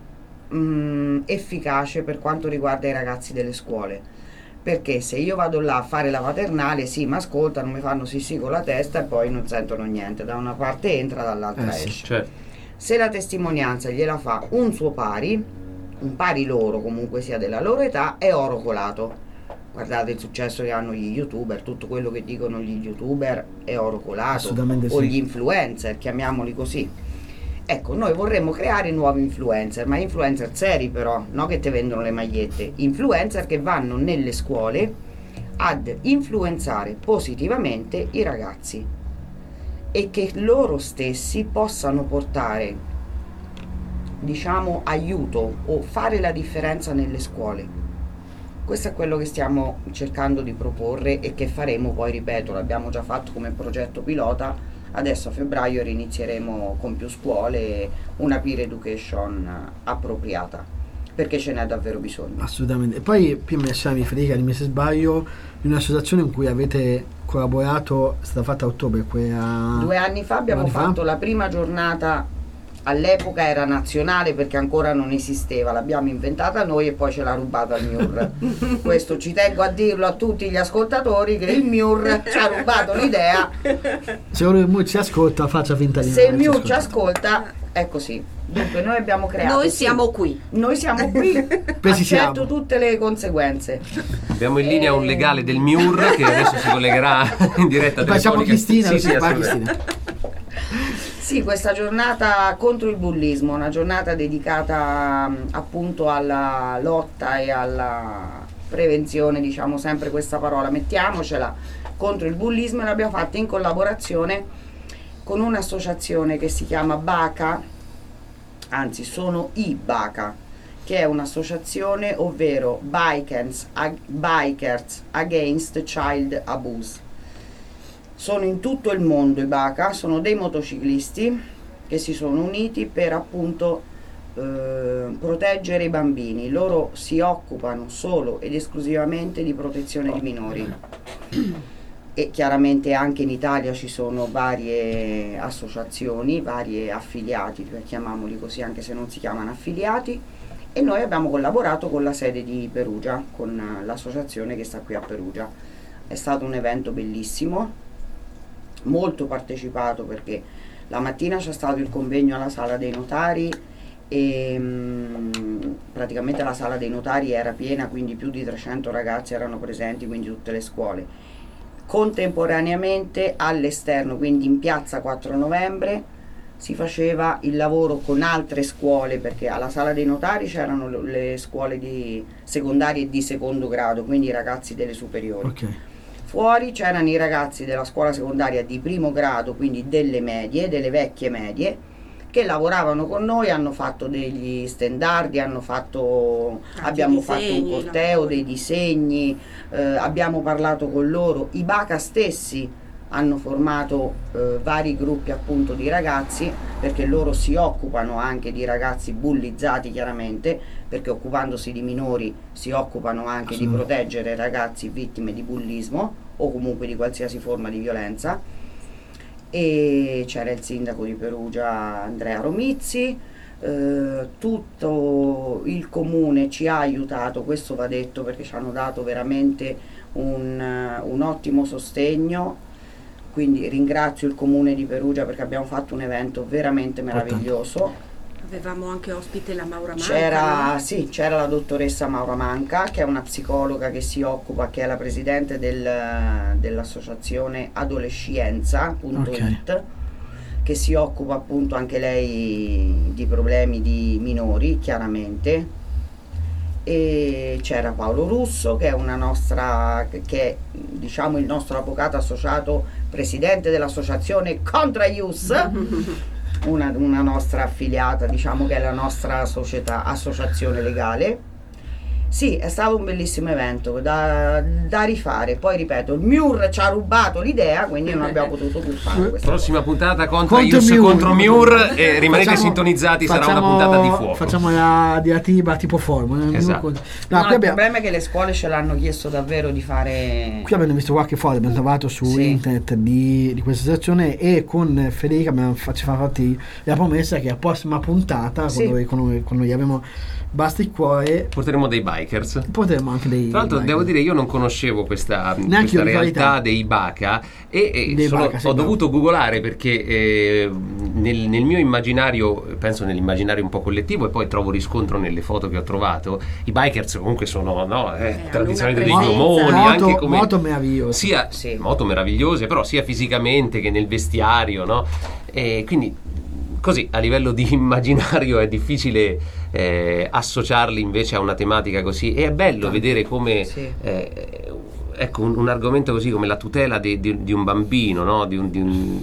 mh, efficace per quanto riguarda i ragazzi delle scuole, perché se io vado là a fare la paternale, sì, mi ascoltano, mi fanno sì sì con la testa e poi non sentono niente, da una parte entra, dall'altra Eh sì, esce. Certo. Se la testimonianza gliela fa un suo pari, un pari loro, comunque sia della loro età, è oro colato. Guardate il successo che hanno gli youtuber, tutto quello che dicono gli youtuber è oro colato, Assolutamente o sì. gli influencer, chiamiamoli così. Ecco, noi vorremmo creare nuovi influencer, ma influencer seri però, non che te vendono le magliette, influencer che vanno nelle scuole ad influenzare positivamente i ragazzi e che loro stessi possano portare, diciamo, aiuto o fare la differenza nelle scuole. questo è quello che stiamo cercando di proporre e che faremo poi, ripeto, l'abbiamo già fatto come progetto pilota, adesso a febbraio rinizieremo con più scuole una peer education appropriata, perché ce n'è davvero bisogno. Assolutamente. E poi più mi lasciami Federica, dimmi se sbaglio, in un'associazione in cui avete collaborato, è stata fatta a ottobre, quella... Due anni fa abbiamo anni fatto fa? la prima giornata. All'epoca era nazionale perché ancora non esisteva, l'abbiamo inventata noi e poi ce l'ha rubata il M I U R. Questo ci tengo a dirlo a tutti gli ascoltatori, che il M I U R ci ha rubato l'idea. Se uno il M I U R ci ascolta, faccia finta di Se il non M I U R averci ci ascolta, è così. Dunque noi abbiamo creato... Noi sì, siamo qui. Noi siamo qui, Precisiamo. accetto tutte le conseguenze. Abbiamo in linea un legale del M I U R che adesso si collegherà in diretta Facciamo telefonica. Cristina, Sì, sì, vai, assolutamente. Cristina. Sì, questa giornata contro il bullismo, una giornata dedicata mh, appunto alla lotta e alla prevenzione, diciamo sempre questa parola, mettiamocela, contro il bullismo, e l'abbiamo fatta in collaborazione con un'associazione che si chiama BACA, anzi sono i BACA, che è un'associazione, ovvero Bikers, Ag- Bikers Against Child Abuse. Sono in tutto il mondo i BACA, sono dei motociclisti che si sono uniti per appunto eh, proteggere i bambini. Loro si occupano solo ed esclusivamente di protezione di minori. E chiaramente anche in Italia ci sono varie associazioni, varie affiliati, chiamiamoli così anche se non si chiamano affiliati, e noi abbiamo collaborato con la sede di Perugia, con l'associazione che sta qui a Perugia. È stato un evento bellissimo, molto partecipato, perché la mattina c'è stato il convegno alla Sala dei Notari e mh, praticamente la Sala dei Notari era piena, quindi più di trecento ragazzi erano presenti, quindi tutte le scuole. Contemporaneamente all'esterno, quindi in piazza quattro novembre, si faceva il lavoro con altre scuole, perché alla Sala dei Notari c'erano le scuole di secondarie e di secondo grado, quindi i ragazzi delle superiori. Ok. Fuori c'erano i ragazzi della scuola secondaria di primo grado, quindi delle medie, delle vecchie medie, che lavoravano con noi, hanno fatto degli standardi, hanno fatto, Anche abbiamo disegni, fatto un corteo, lavori. dei disegni, eh, abbiamo parlato con loro, i BACA stessi hanno formato eh, vari gruppi appunto di ragazzi, perché loro si occupano anche di ragazzi bullizzati, chiaramente, perché occupandosi di minori si occupano anche di proteggere ragazzi vittime di bullismo o comunque di qualsiasi forma di violenza. E c'era il sindaco di Perugia Andrea Romizzi, eh, tutto il comune ci ha aiutato, questo va detto, perché ci hanno dato veramente un, un ottimo sostegno. Quindi ringrazio il comune di Perugia perché abbiamo fatto un evento veramente meraviglioso. Avevamo anche ospite la Maura Manca. C'era, no? sì, c'era la dottoressa Maura Manca, che è una psicologa che si occupa, che è la presidente del, dell'associazione adolescenza punto it, Ok. che si occupa appunto anche lei di problemi di minori, chiaramente. E c'era Paolo Russo, che è una nostra, che è diciamo il nostro avvocato associato, presidente dell'associazione Contra Ius, una, una nostra affiliata, diciamo che è la nostra società, associazione legale. Sì, è stato un bellissimo evento da, da rifare. Poi ripeto, il M I U R ci ha rubato l'idea, quindi non abbiamo potuto più fare questa Prossima puntata contro Contro Ius M I U R. contro M I U R e rimanete Facciamo- sintonizzati, sarà una facciamo- puntata di fuoco. Facciamo la diatriba tipo forma. Esatto. No, No, qui, il abbiamo, problema è che le scuole ce l'hanno chiesto davvero di fare. qui abbiamo visto qualche foto, abbiamo trovato su Sì. internet di, di questa situazione, e con Federica abbiamo fa- ci fa fatti la promessa che la prossima puntata, Sì. quando, quando, quando gli avremo basta il cuore, Porteremo dei bikers. potremo anche dei... Tra l'altro dei- devo dire, io non conoscevo questa, Neanche questa io, di realtà verità. dei BACA e, e Dei sono- BACA, sì, ho bravo. dovuto googolare perché eh, nel, nel mio immaginario, penso nell'immaginario un po' collettivo, e poi trovo riscontro nelle foto che ho trovato, i bikers comunque sono no, eh, hanno tradizionalmente una dei presenza. gomoni, moto, anche come moto meravigliosa. sia Sì. moto meravigliose, però sia fisicamente che nel vestiario, no? E quindi così a livello di immaginario è difficile eh, associarli invece a una tematica così, e è bello vedere come Sì. eh, ecco un, un argomento così come la tutela di, di- di un bambino, no? di, un, di, un-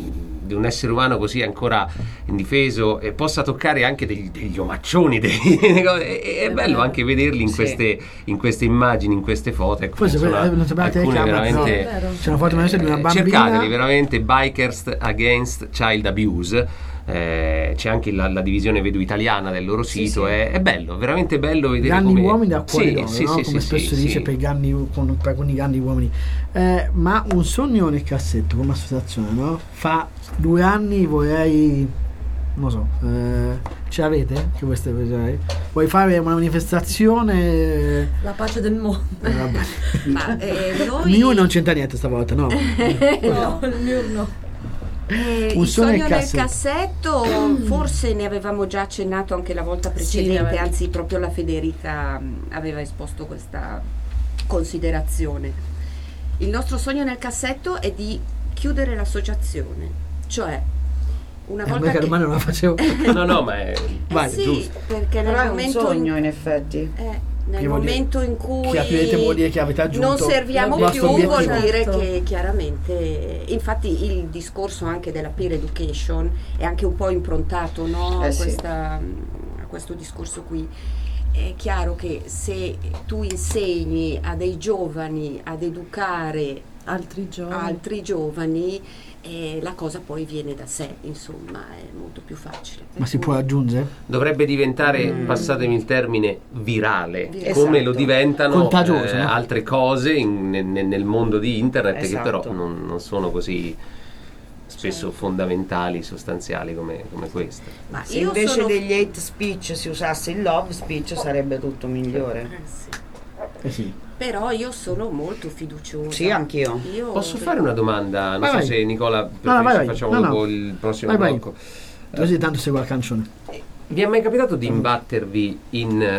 di un essere umano così ancora indifeso e possa toccare anche degli, degli omaccioni, dei, è, è bello anche vederli in, Sì. queste, in queste immagini, in queste foto. Ecco, Forse sono per- non sapevate alcune che veramente, no, c'è una foto di una bambina. cercateli veramente, Bikers Against Child Abuse. Eh, c'è anche la, la divisione vedo italiana del loro sito, sì. È, è bello, veramente bello vedere Grandi come uomini da cuore sì, d'oro, sì, no? sì, Come sì, spesso sì, si dice sì. per, i grandi, con, per alcuni grandi uomini. Eh, ma un sogno nel cassetto come associazione, no? Fa due anni vorrei, non so, eh, ce l'avete? Che queste vorrei? Vuoi fare una manifestazione? La pace del mondo. Eh, vabbè. Ma eh, Il noi mio non c'entra niente stavolta, no? No, il mio no. Eh, Un il sogno sogno nel nel cassetto. cassetto forse ne avevamo già accennato anche la volta precedente, vabbè. anzi proprio la Federica mh, aveva esposto questa considerazione. Il nostro sogno nel cassetto è di chiudere l'associazione, cioè una Eh, volta perché che domani non la facevo. No, no, ma è, Vai, eh sì, giusto. perché nel Però è un momento sogno in, in effetti. eh, nel Che vuol dire- momento in cui che aprite vuol dire che avete aggiunto non serviamo il più, vostro vuol obiettivo. dire Certo. che chiaramente, infatti il discorso anche della peer education è anche un po' improntato, no, Eh a, sì. questa, a questo discorso qui. È chiaro che se tu insegni a dei giovani ad educare Altri giorni. altri giovani, eh, la cosa poi viene da sé, insomma, è molto più facile. Per Ma si cui- può aggiungere? Dovrebbe diventare, Mm. passatemi il termine, virale, Esatto. come lo diventano Contagioso, eh, no? altre cose in- nel, nel mondo di internet che Esatto. però non, non sono così spesso fondamentali, sostanziali come, come queste. Ma Se io invece sono- degli hate speech si usasse il love speech sarebbe tutto migliore. Eh sì. Eh sì. Però io sono molto fiduciosa. Sì, anch'io. Io Posso fare una domanda? Non Vai, so vai. se Nicola No, no, preferisce, vai, vai. facciamo No, no. dopo il prossimo Vai, vai. blocco. Così tanto segue il cancione. Vi è mai capitato di imbattervi in,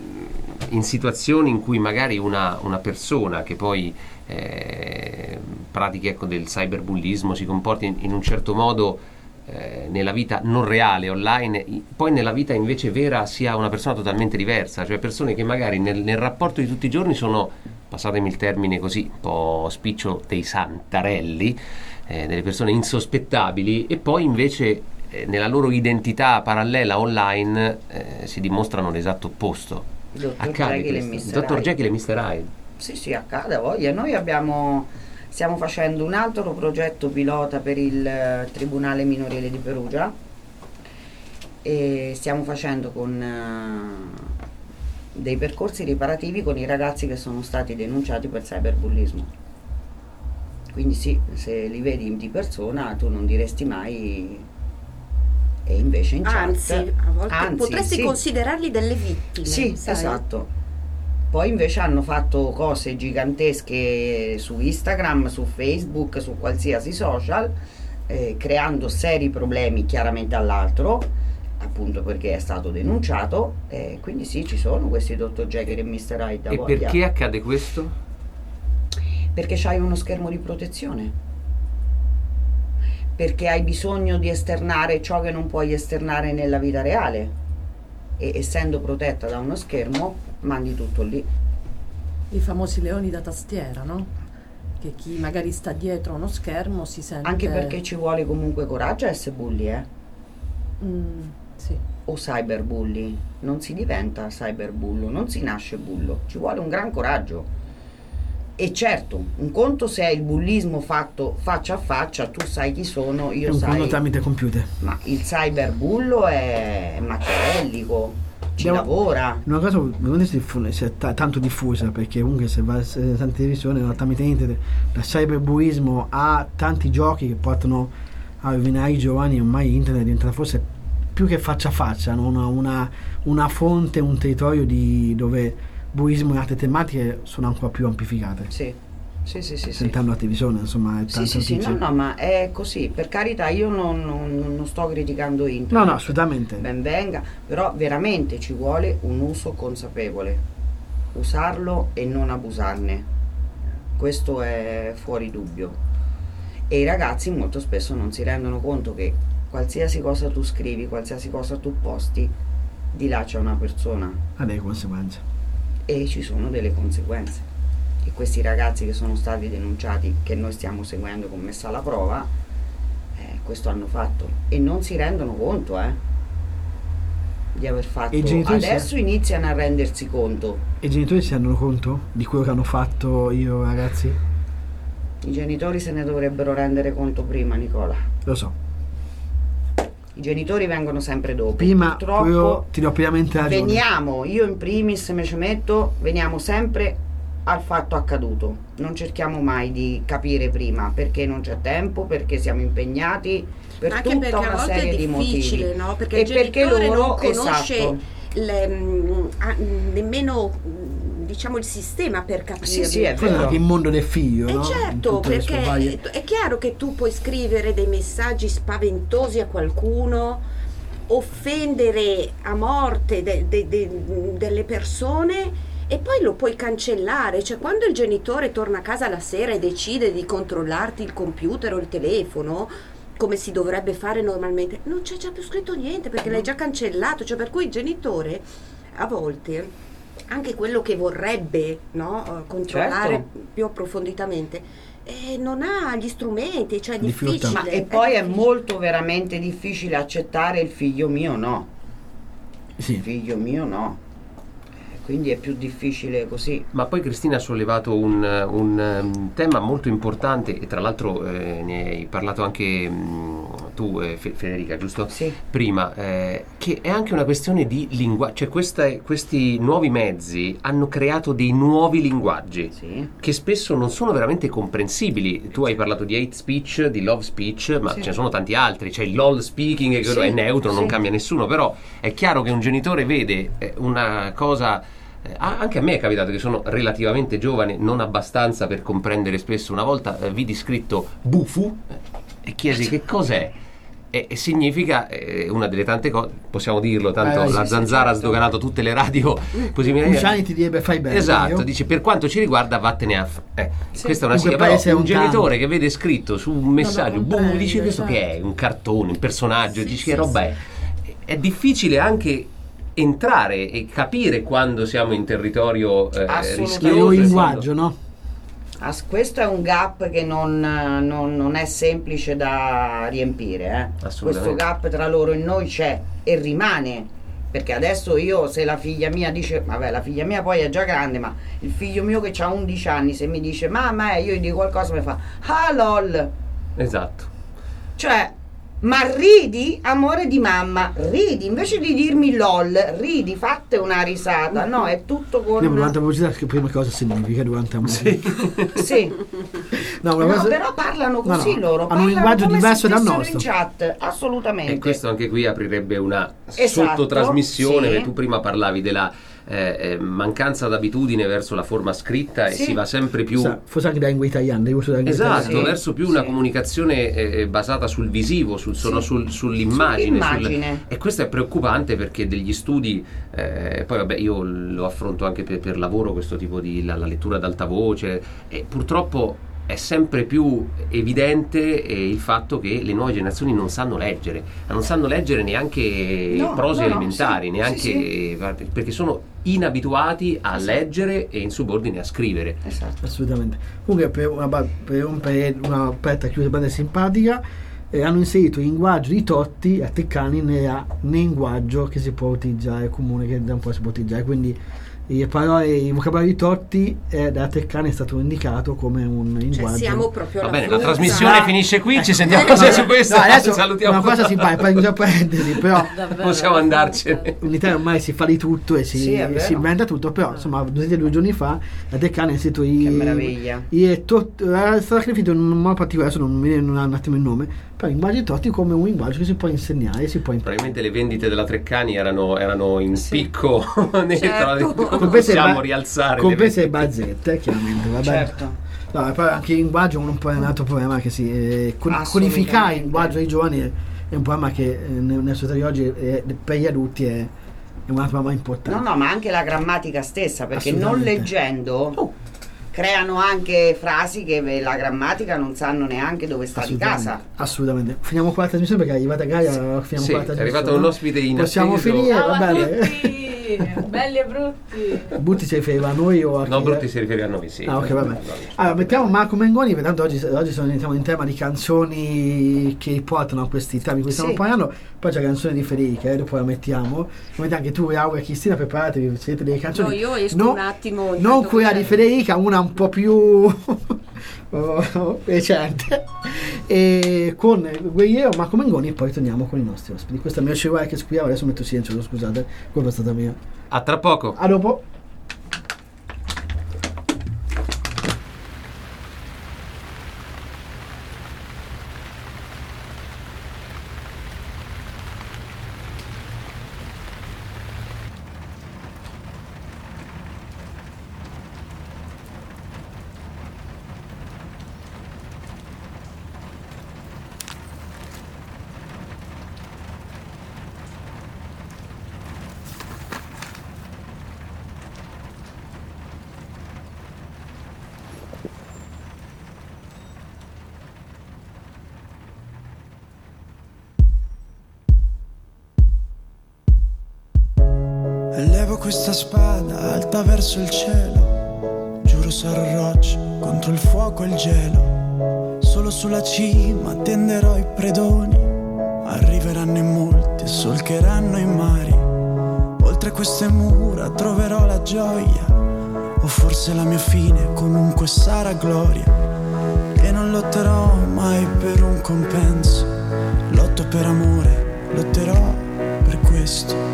in situazioni in cui magari una, una persona che poi eh, pratichi ecco, del cyberbullismo, si comporti in, in un certo modo eh, nella vita non reale, online, i- poi nella vita invece vera sia una persona totalmente diversa, cioè persone che magari nel, nel rapporto di tutti i giorni sono, passatemi il termine così, un po' spiccio, dei santarelli, eh, delle persone insospettabili, e poi invece eh, nella loro identità parallela online eh, si dimostrano l'esatto opposto. Il dottor Accade Jekyll e questo. mister Dottor Hyde. Jekyll e mister Hyde. Sì, sì, accade, ha voglia. Noi abbiamo, stiamo facendo un altro progetto pilota per il eh, Tribunale Minorile di Perugia e stiamo facendo con eh, dei percorsi riparativi con i ragazzi che sono stati denunciati per cyberbullismo. Quindi sì, se li vedi di persona tu non diresti mai, e invece in chat Anzi, a volte anzi, potresti sì. considerarli delle vittime. Sì, sai? esatto. Poi invece hanno fatto cose gigantesche su Instagram, su Facebook, su qualsiasi social, eh, creando seri problemi chiaramente all'altro, appunto perché è stato denunciato. Eh, quindi sì, ci sono questi dottor Jekyll e mister Hyde. a E voglia. perché accade questo? Perché c'hai uno schermo di protezione. Perché hai bisogno di esternare ciò che non puoi esternare nella vita reale. E essendo protetta da uno schermo, mandi tutto lì. I famosi leoni da tastiera, no? Che chi magari sta dietro a uno schermo si sente... Anche perché ci vuole comunque coraggio a essere bulli, eh? Mm, sì. O cyberbulli. Non si diventa cyberbullo, non si nasce bullo. Ci vuole un gran coraggio. E certo, un conto se è il bullismo fatto faccia a faccia, tu sai chi sono, io È un sai. conto tramite computer. Ma il cyberbullo è machiavellico, ci Devo- lavora. Una cosa non è diffu- se è ta- tanto diffusa, perché comunque se va se tante televisioni no, tramite internet, dal cyberbullismo a tanti giochi che portano a rovinare i giovani, ormai internet diventa forse più che faccia a faccia, no? una, una, una fonte, un territorio di, dove bullismo e altre tematiche sono ancora più amplificate. Sì, sì, sì, sì. sì. Sentendo la televisione, insomma, è Sì, tanta sì, sì, notizia. no, no, ma è così, per carità, io non, non- non sto criticando internet. No, no, assolutamente. Ben venga, però veramente ci vuole un uso consapevole, usarlo e non abusarne, questo è fuori dubbio. E i ragazzi molto spesso non si rendono conto che qualsiasi cosa tu scrivi, qualsiasi cosa tu posti, di là c'è una persona Ha delle conseguenze. e ci sono delle conseguenze. E questi ragazzi che sono stati denunciati, che noi stiamo seguendo con Messa alla Prova, eh, questo hanno fatto e non si rendono conto eh, di aver fatto. E i genitori Adesso si- iniziano a rendersi conto. E i genitori si rendono conto di quello che hanno fatto io, ragazzi? I genitori se ne dovrebbero rendere conto prima, Nicola. Lo so. I genitori vengono sempre dopo. Prima Purtroppo io ti do pienamente ragione. veniamo, io in primis me ci metto, veniamo sempre al fatto accaduto. Non cerchiamo mai di capire prima, perché non c'è tempo, perché siamo impegnati, per Anche tutta perché a una volte serie è di motivi. difficile, no? Perché e il perché genitore loro, non conosce esatto. le, mm, ah, nemmeno mm, diciamo il sistema per capire. Sì, sì, è Poi vero. anche il mondo del figlio, Eh no? certo, Tutte le sue perché varie- è chiaro che tu puoi scrivere dei messaggi spaventosi a qualcuno, offendere a morte de- de- de- delle persone e poi lo puoi cancellare. Cioè, quando il genitore torna a casa la sera e decide di controllarti il computer o il telefono, come si dovrebbe fare normalmente, non c'è già più scritto niente perché l'hai già cancellato. Cioè, per cui il genitore a volte anche quello che vorrebbe, no, eh, controllare Certo. più approfonditamente eh, non ha gli strumenti, cioè è difficile. Ma e poi è molto veramente difficile accettare il figlio mio no. Il figlio mio no. Quindi è più difficile così. Ma poi Cristina ha sollevato un, un, um, tema molto importante e tra l'altro eh, ne hai parlato anche mh, tu eh, Fe- Federica, giusto? Sì. Prima, eh, che è anche una questione di linguaggio, cioè questa- questi nuovi mezzi hanno creato dei nuovi linguaggi Sì. che spesso non sono veramente comprensibili. Tu hai parlato di hate speech, di love speech, ma Sì. ce ne sono tanti altri, c'è il lol speaking che Sì, è neutro, non sì. cambia nessuno, però è chiaro che un genitore vede eh, una cosa. Eh, anche a me è capitato che sono relativamente giovane, non abbastanza per comprendere spesso. Una volta eh, vidi scritto bufu eh, e chiesi che cos'è e, e significa eh, una delle tante cose, possiamo dirlo, tanto Eh, sì, la sì, zanzara ha certo. sdoganato tutte le radio così mi Cruciani ti direbbe fai bene. esatto, io. dice per quanto ci riguarda vattene a f- eh, questa è una Comunque sigla, però paese un lontano. genitore che vede scritto su un messaggio bufu comprende, dice questo certo. che è un cartone, un personaggio, Sì, dici sì, che roba è è difficile anche entrare e capire quando siamo in territorio eh, Assolutamente. rischioso È un e linguaggio, no? As- questo è un gap che non, non- non è semplice da riempire. Eh. Assolutamente. Questo gap tra loro e noi c'è e rimane. Perché adesso io, se la figlia mia dice, vabbè, la figlia mia poi è già grande, ma il figlio mio che ha undici anni, se mi dice mamma, eh, io gli dico qualcosa, mi fa ah lol. esatto. Cioè, ma ridi, amore di mamma, ridi, invece di dirmi lol, ridi, fatte una risata. No, è tutto con Io durante la pubblicità che prima cosa significa durante la musica. Sì. No, una No, cosa- però parlano No, così no, loro. hanno un parlano linguaggio come diverso se dal stessero nostro. in chat, assolutamente. E questo anche qui aprirebbe una Esatto, sottotrasmissione, sì. perché tu prima parlavi della eh, eh, mancanza d'abitudine verso la forma scritta Sì. e si va sempre più Sa- forse anche da lingua italiana, io uso da lingua esatto, italiana. Sì, verso più una sì. comunicazione eh, basata sul visivo, sul, sono Sì. sul- sull'immagine, sul- Sull'immagine. e questo è preoccupante perché degli studi eh, poi vabbè io lo affronto anche per, per lavoro questo tipo di la, la lettura ad alta voce e purtroppo è sempre più evidente eh, il fatto che le nuove generazioni non sanno leggere, ma non sanno leggere neanche No, prosi no, no, elementari, sì, neanche sì, perché sono inabituati a leggere e in subordine a scrivere. Esatto. Assolutamente. Comunque per una, ba- per un periodo, una petta chiusa bella simpatica eh, hanno inserito il linguaggio di Totti a Treccani nel linguaggio che si può utilizzare comune, che da un po' si può utilizzare, quindi le parole, il vocabolario di Totti eh, da Treccani è stato indicato come un linguaggio. Cioè, siamo proprio Va alla bene, la frutta. trasmissione Ah, finisce qui, ci ecco. sentiamo No, così su questo. no, adesso salutiamo una cosa si fa, poi chiusa parentesi, però Davvero, possiamo andarcene. in Italia ormai si fa di tutto e si, Sì, è vero. si inventa tutto, però insomma due, due giorni fa la Treccani ha inserito i, Che meraviglia. i tot, è stato scritto in un modo particolare, adesso non mi viene un attimo il nome, però il linguaggio di Totti come un linguaggio che si può insegnare, si può imparare. Probabilmente le vendite della Treccani erano, erano in picco, ne- Certo. come Comprese possiamo ba- rialzare le comprese le vendite? barzette, chiaramente, va bene. Certo. No, e poi anche il linguaggio è un, po' un altro problema che si eh, con- Assolutamente. codificare il linguaggio dei giovani è, è un problema che eh, nel, nel società di oggi è- per gli adulti è, è un altro problema importante. No, no, ma anche la grammatica stessa, perché non Assolutamente. leggendo creano anche frasi che la grammatica non sanno neanche dove sta di Assolutamente, casa. assolutamente. Finiamo qua la trasmissione perché è arrivata Gaia, finiamo Sì, qua la è trasmissione. arrivato un ospite inatteso. Possiamo finire, Ciao va a bene. tutti. brutti, belli e brutti. Brutti si riferiva a noi o a chi? No, Brutti si riferiva a noi, sì. Ah, ok, vabbè. Allora, mettiamo Marco Mengoni, perché tanto oggi, oggi sono, siamo in tema di canzoni che riportano a questi temi di cui stiamo Sì. parlando. Poi c'è la canzone di Federica, eh, dopo la mettiamo. Come anche tu, Laura e Cristina, preparatevi, siete delle canzoni. No, io esco No, un attimo. non quella di Federica, una un po' più oh, recente, e con Guerriero, Marco Mengoni, e poi torniamo con i nostri ospiti. Questo è il mio cellulare che squillava, adesso metto silenzio, scusate, colpa è stata mia. A tra poco. A dopo. E levo questa spada alta verso il cielo, giuro sarò roccia contro il fuoco e il gelo. Solo sulla cima tenderò i predoni, arriveranno in molti e solcheranno i mari. Oltre queste mura troverò la gioia, o forse la mia fine, comunque sarà gloria. E non lotterò mai per un compenso, lotto per amore, lotterò per questo.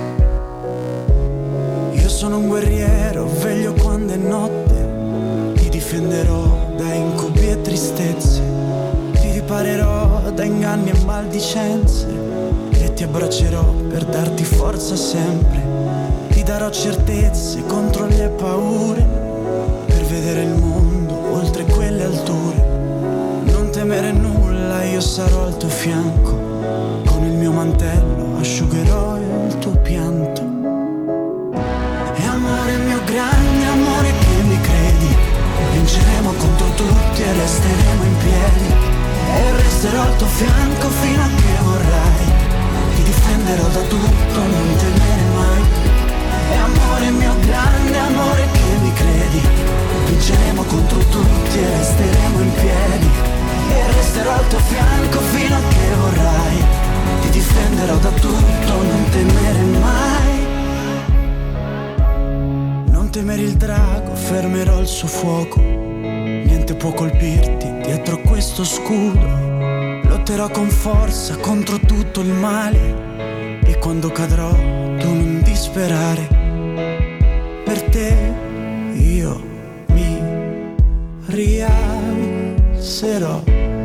Io sono un guerriero, veglio quando è notte, ti difenderò da incubi e tristezze, ti riparerò da inganni e maldicenze, e ti abbraccerò per darti forza sempre, ti darò certezze contro le paure, per vedere il mondo oltre quelle alture. Non temere nulla, io sarò al tuo fianco, con il mio mantello asciugherò il tuo pianto. Amore mio grande amore che mi credi, vinceremo contro tutti e resteremo in piedi, e resterò al tuo fianco fino a che vorrai, ti difenderò da tutto, non temere mai. E amore mio grande amore che mi credi, vinceremo contro tutti e resteremo in piedi, e resterò al tuo fianco fino a che vorrai, ti difenderò da tutto, non temere mai. Non temere il drago, fermerò il suo fuoco, niente può colpirti dietro questo scudo. Lotterò con forza contro tutto il male, e quando cadrò tu non disperare. Per te io mi rialzerò.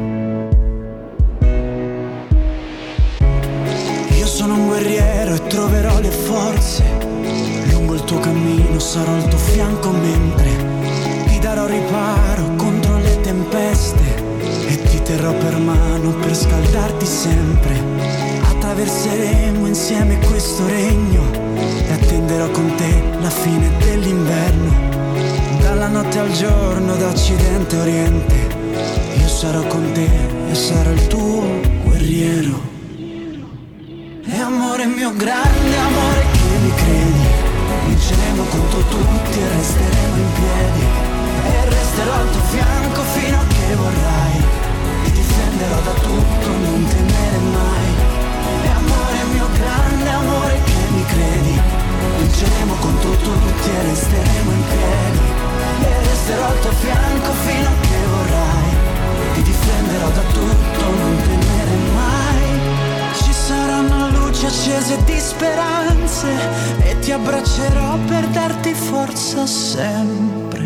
Io sono un guerriero e troverò le forze, lungo il tuo cammino sarò al tuo fianco mentre ti darò riparo contro le tempeste, e ti terrò per mano per scaldarti sempre. Attraverseremo insieme questo regno, e attenderò con te la fine dell'inverno. Dalla notte al giorno, da occidente a oriente, io sarò con te e sarò il tuo guerriero. E amore mio grande amore che mi credi, vinceremo contro tutti e resteremo in piedi, e resterò al tuo fianco fino a che vorrai, ti difenderò da tutto, non temere mai. E amore mio grande amore che mi credi, vinceremo contro tutti e resteremo in piedi, e resterò al tuo fianco fino a che vorrai, ti difenderò da tutto, non temere mai. Ci saranno luci accese di speranze, e ti abbraccerò per darti forza sempre.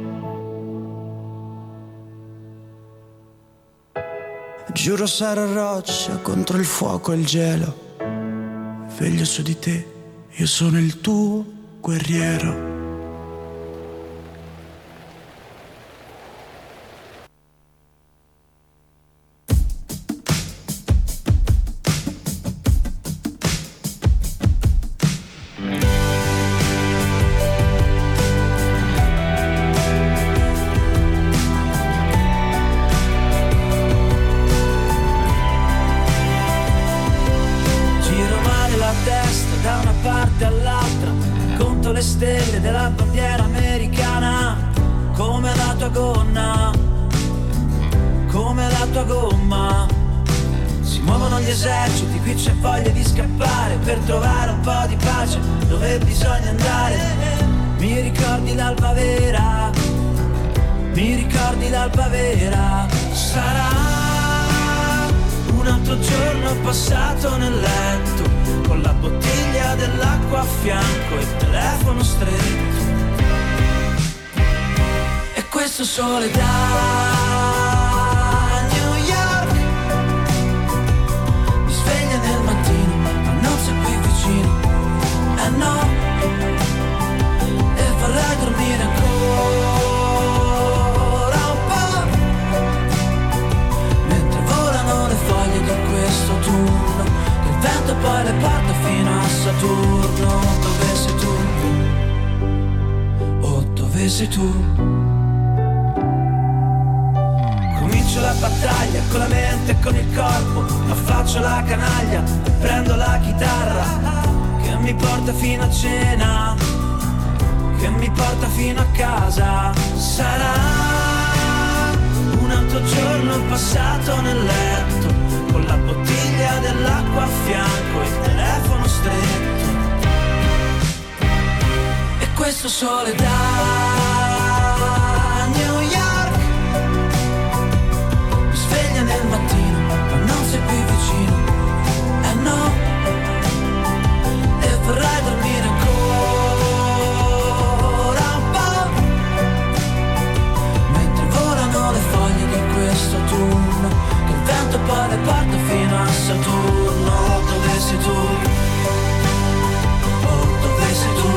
Giuro sarò roccia contro il fuoco e il gelo, veglio su di te, io sono il tuo guerriero. stelle della bandiera americana, come la tua gonna, come la tua gomma. Si muovono gli eserciti, qui c'è voglia di scappare per trovare un po' di pace dove bisogna andare. Mi ricordi l'alba vera, mi ricordi l'alba vera. Sarà un altro giorno passato nel letto, con la bottiglia dell'acqua a fianco e il telefono stretto. E questo sole da New York mi sveglia nel mattino, ma non sei qui vicino, eh no. E vorrei dormire ancora un po', mentre volano le foglie di questo autunno, che il vento poi le porta fino a Saturno. Dove sei tu? Oh, dove sei tu? Comincio la battaglia con la mente e con il corpo, affaccio la canaglia e prendo la chitarra che mi porta fino a cena, che mi porta fino a casa. Sarà un altro giorno passato nel letto, con la bottiglia dell'acqua a fianco e il telefono stretto. E questo sole da New York mi sveglia nel mattino, ma non sei qui vicino, eh no. E vorrei dormire ancora un po', mentre volano le foglie di questo autunno, che il vento poi le porta fino a Saturno. Dove sei tu? Oh, dove sei tu?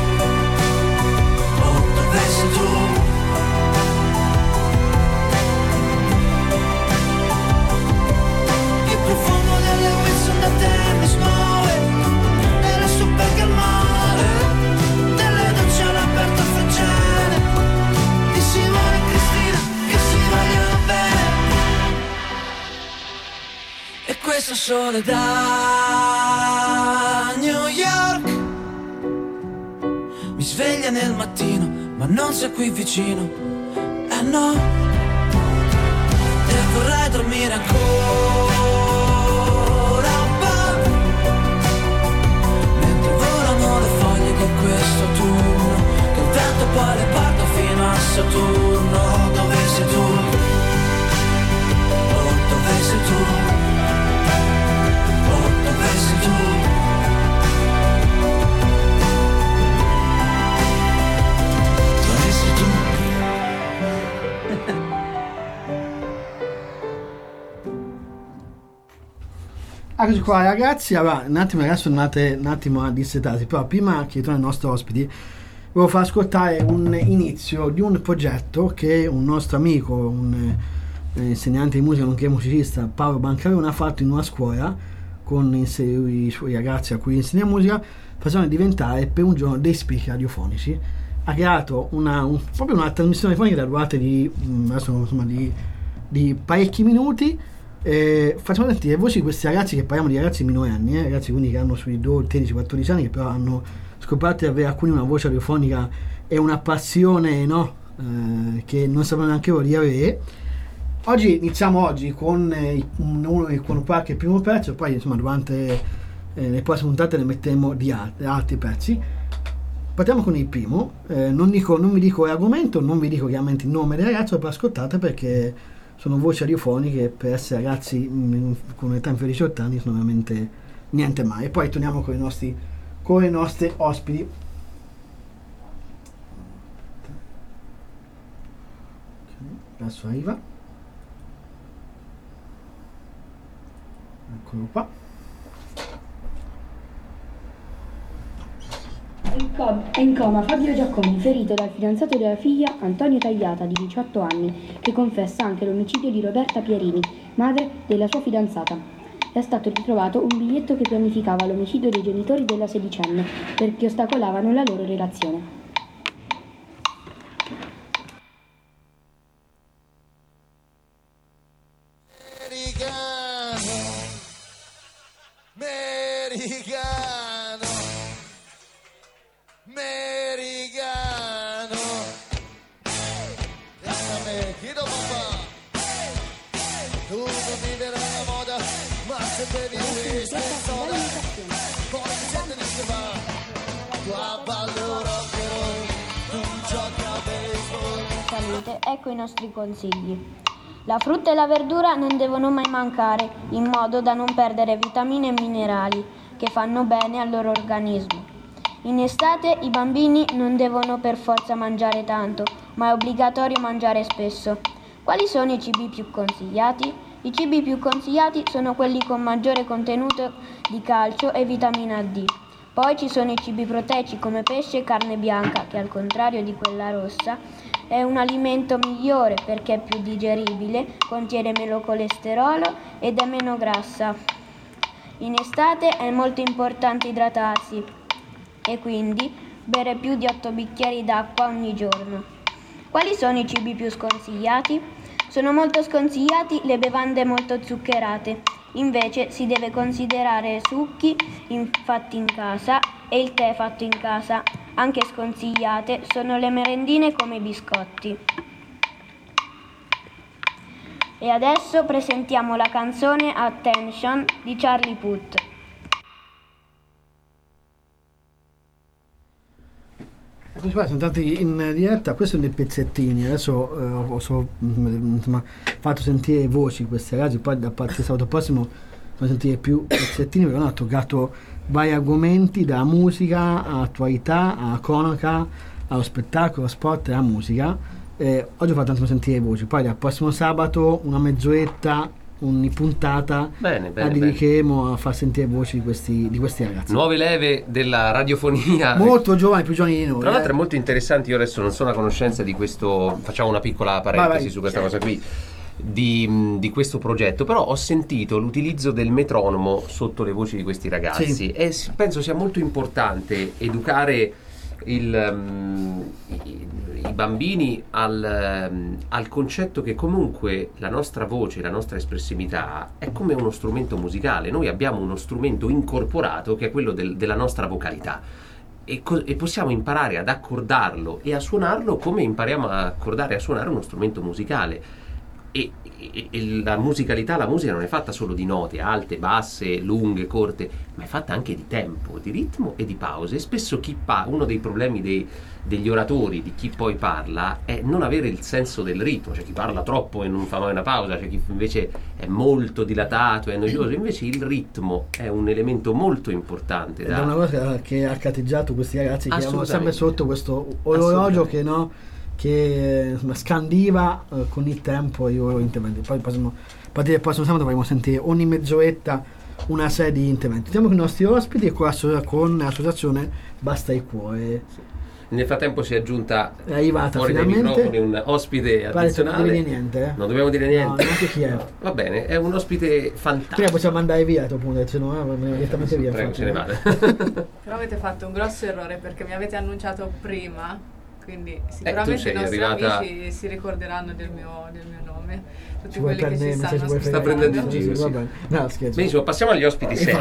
Oh, dove sei tu? Il profumo delle Wilson da tennis muove, delle super calmare, delle docce all'aperto francese, di Simone e Cristina che si vogliono bene. E questo sole da New York mi sveglia nel mattino, ma non sei qui vicino, eh no. E vorrei dormire ancora un po', mentre volano le foglie di questo autunno, che il vento poi le porta fino a Saturno. Dove sei tu? Oh, dove sei tu? Oh, dove sei tu? Dove sei tu? Eccoci qua ragazzi. Allora, un attimo ragazzi, tornate un attimo a dissetarsi, però prima che torni i nostri ospiti volevo far ascoltare un inizio di un progetto che un nostro amico, un eh, insegnante di musica nonché musicista, Paolo Bancarone, ha fatto in una scuola con i, i suoi ragazzi a cui insegna musica, facendo diventare per un giorno dei speaker radiofonici. Ha creato una, un, proprio una trasmissione fonica da durata di, insomma, di, di parecchi minuti. Eh, facciamo sentire voci di questi ragazzi, che parliamo di ragazzi minorenni, eh, ragazzi quindi che hanno sui tredici quattordici anni, che però hanno scoperto di avere alcuni una voce radiofonica e una passione, no? Eh, che non sapevano neanche loro di avere. Oggi iniziamo oggi con eh, uno con qualche primo pezzo, poi insomma durante eh, le prossime puntate ne metteremo di altri, altri pezzi. Partiamo con il primo. Eh, non, dico, non vi dico l'argomento, non vi dico chiaramente il nome del ragazzo, però ascoltate perché sono voci radiofoniche per essere ragazzi mh, con un'età inferiore di diciotto anni, sono veramente niente mai. E poi torniamo con i nostri, con i nostri ospiti. Adesso arriva. Eccolo qua. È in coma Fabio Giacconi, ferito dal fidanzato della figlia Antonio Tagliata, di diciotto anni, che confessa anche l'omicidio di Roberta Pierini, madre della sua fidanzata. È stato ritrovato un biglietto che pianificava l'omicidio dei genitori della sedicenne perché ostacolavano la loro relazione. Americano, non vivere alla moda, ma se bevi whisky e soda, poi gente di che va, tu avvallo rock and roll, tu giochi a baseball. Salute, ecco i nostri consigli. La frutta e la verdura non devono mai mancare, in modo da non perdere vitamine e minerali che fanno bene al loro organismo. In estate i bambini non devono per forza mangiare tanto, ma è obbligatorio mangiare spesso. Quali sono i cibi più consigliati? I cibi più consigliati sono quelli con maggiore contenuto di calcio e vitamina D. Poi ci sono i cibi proteici come pesce e carne bianca, che al contrario di quella rossa è un alimento migliore perché è più digeribile, contiene meno colesterolo ed è meno grassa. In estate è molto importante idratarsi e quindi bere più di otto bicchieri d'acqua ogni giorno. Quali sono i cibi più sconsigliati? Sono molto sconsigliati le bevande molto zuccherate. Invece si deve considerare succhi in- fatti in casa e il tè fatto in casa. Anche sconsigliate sono le merendine come i biscotti. E adesso presentiamo la canzone Attention di Charlie Puth. Eccoci qua, siamo andati in diretta, questo sono dei pezzettini, adesso eh, ho, so, mh, insomma, fatto sentire voci questi ragazzi, poi da parte del sabato prossimo faccio sentire più pezzettini perché hanno toccato vari argomenti, da musica a attualità, a cronaca, allo spettacolo, sport e alla musica. Eh, oggi ho fatto tanto sentire voci, poi dal prossimo sabato una mezz'oretta, ogni puntata bene, bene, la dedicheremo bene. a far sentire voci di questi, di questi ragazzi. Nuove leve della radiofonia. Molto giovani, più giovani di noi. Tra l'altro eh. è molto interessante, io adesso non sono a conoscenza di questo, facciamo una piccola parentesi vai, vai. su questa cosa qui, di, di questo progetto, però ho sentito l'utilizzo del metronomo sotto le voci di questi ragazzi sì. e penso sia molto importante educare il, um, i, i bambini al, um, al concetto che comunque la nostra voce, la nostra espressività è come uno strumento musicale. Noi abbiamo uno strumento incorporato che è quello del, della nostra vocalità e, co- e possiamo imparare ad accordarlo e a suonarlo come impariamo a accordare e a suonare uno strumento musicale. E, e, e la musicalità, la musica non è fatta solo di note alte, basse, lunghe, corte, ma è fatta anche di tempo, di ritmo e di pause. E spesso chi pa- uno dei problemi dei, degli oratori, di chi poi parla, è non avere il senso del ritmo. C'è chi parla troppo e non fa mai una pausa, c'è chi invece è molto dilatato, è noioso. Invece il ritmo è un elemento molto importante. Da... È una cosa che ha catteggiato questi ragazzi che hanno sempre sotto questo orologio che no che insomma, scandiva uh, con il tempo i loro interventi. Poi prossimo, a partire dal prossimo sabato dovremo sentire ogni mezz'oretta una serie di interventi. Andiamo con i nostri ospiti e qua con l'associazione Basta il Cuore. Sì. Nel frattempo si è aggiunta è arrivata fuori dai microfoni un ospite addizionale. Non dobbiamo dire niente, eh? Non dobbiamo dire niente. No, neanche chi è. Va bene, è un ospite fantastico. Prima possiamo andare via, dopo, se no andiamo direttamente via. Prego, se ne vada. Però avete fatto un grosso errore perché mi avete annunciato prima. Quindi sicuramente eh, i nostri arrivata... amici si ricorderanno del mio, del mio nome, tutti ci quelli che ci stanno si sta prendendo in giro, sì. No, scherzo. Benissimo, passiamo agli ospiti seri.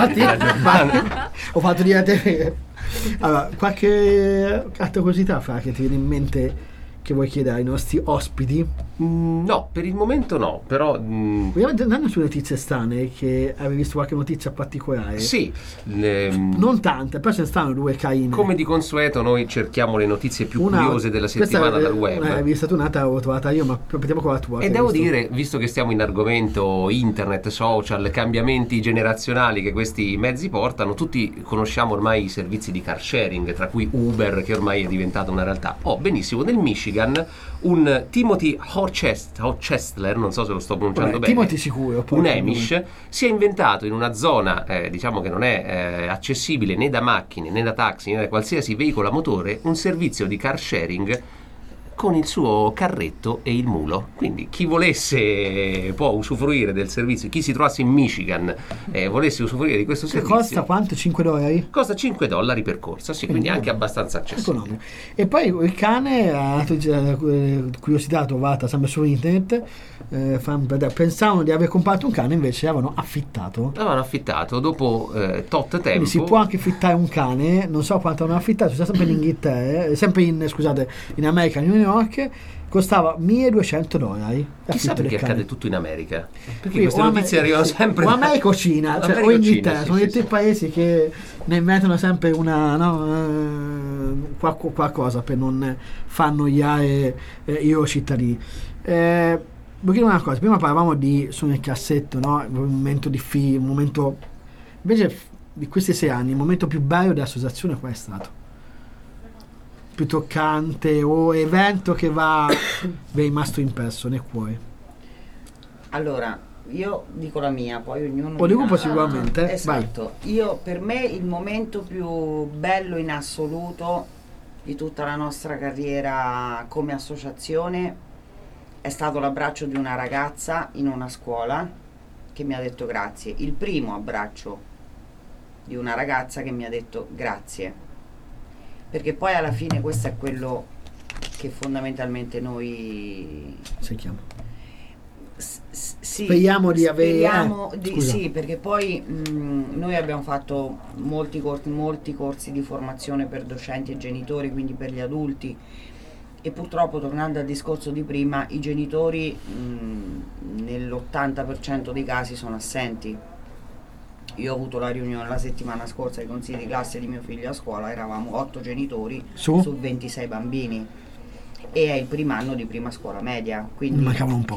Ho fatto dire allora, qualche altra curiosità fra che ti viene in mente che vuoi chiedere ai nostri ospiti? Mm, no, per il momento no, però... Mm, vogliamo andare sulle notizie strane, che avevi visto qualche notizia particolare? Sì. Le, non tante, però ce ne stanno due carine. Come di consueto noi cerchiamo le notizie più una, curiose della settimana dal web. Una l'hai vista tu, un'altra l'avevo trovata io, ma partiamo con la tua. E devo visto. dire, visto che stiamo in argomento internet, social, cambiamenti generazionali che questi mezzi portano, tutti conosciamo ormai i servizi di car sharing, tra cui Uber, che ormai è diventata una realtà. Oh, benissimo, nel Michigan un Timothy Hochstler, non so se lo sto pronunciando Vabbè, bene, Timothy sicuro, un Amish, si è inventato in una zona eh, diciamo che non è eh, accessibile né da macchine né da taxi né da qualsiasi veicolo a motore, un servizio di car sharing con il suo carretto e il mulo. Quindi chi volesse può usufruire del servizio, chi si trovasse in Michigan e eh, volesse usufruire di questo che servizio. Costa quanto? cinque dollari? Costa cinque dollari per corsa, sì, quindi, quindi anche abbastanza accessibile. Economico. E poi il cane, ha curiosità trovata sempre su internet, eh, pensavano di aver comprato un cane, invece avevano affittato. Avevano affittato dopo eh, tot tempo. Quindi si può anche affittare un cane, non so quanto hanno affittato, sempre in Inghilterra, sempre in, scusate, in America, in Unione York, costava milleduecento dollari. Chissà perché accade tutto in America, perché Qui, queste notizie Amer- arrivano sempre o America o Cina, cioè, o Inghilterra, sì, sono sì, i tre sì. paesi che ne inventano sempre una, no, eh, qualco- qualcosa per non far annoiare eh, i loro cittadini. Eh, voglio dire una cosa, prima parlavamo di Su nel cassetto, no? Un momento di film, un momento, invece f- di questi sei anni il momento più bello dell'associazione qual è stato? Più toccante o evento che va vi è rimasto impresso nel cuore? Allora, io dico la mia, poi ognuno O di dirà- gruppo sicuramente, eh? Esatto. Io, per me il momento più bello in assoluto di tutta la nostra carriera come associazione è stato l'abbraccio di una ragazza in una scuola che mi ha detto grazie. Il primo abbraccio di una ragazza che mi ha detto grazie. Perché poi alla fine questo è quello che fondamentalmente noi Sentiamo. S- s- sì, Speriamo di avere- speriamo eh, di- scusa. sì, perché poi mh, noi abbiamo fatto molti corsi, molti corsi di formazione per docenti e genitori, quindi per gli adulti, e purtroppo, tornando al discorso di prima, i genitori mh, nell'ottanta per cento dei casi sono assenti. Io ho avuto la riunione la settimana scorsa ai consigli di classe di mio figlio a scuola, eravamo otto genitori Su? su ventisei bambini e è il primo anno di prima scuola media, quindi Mancavano un po'.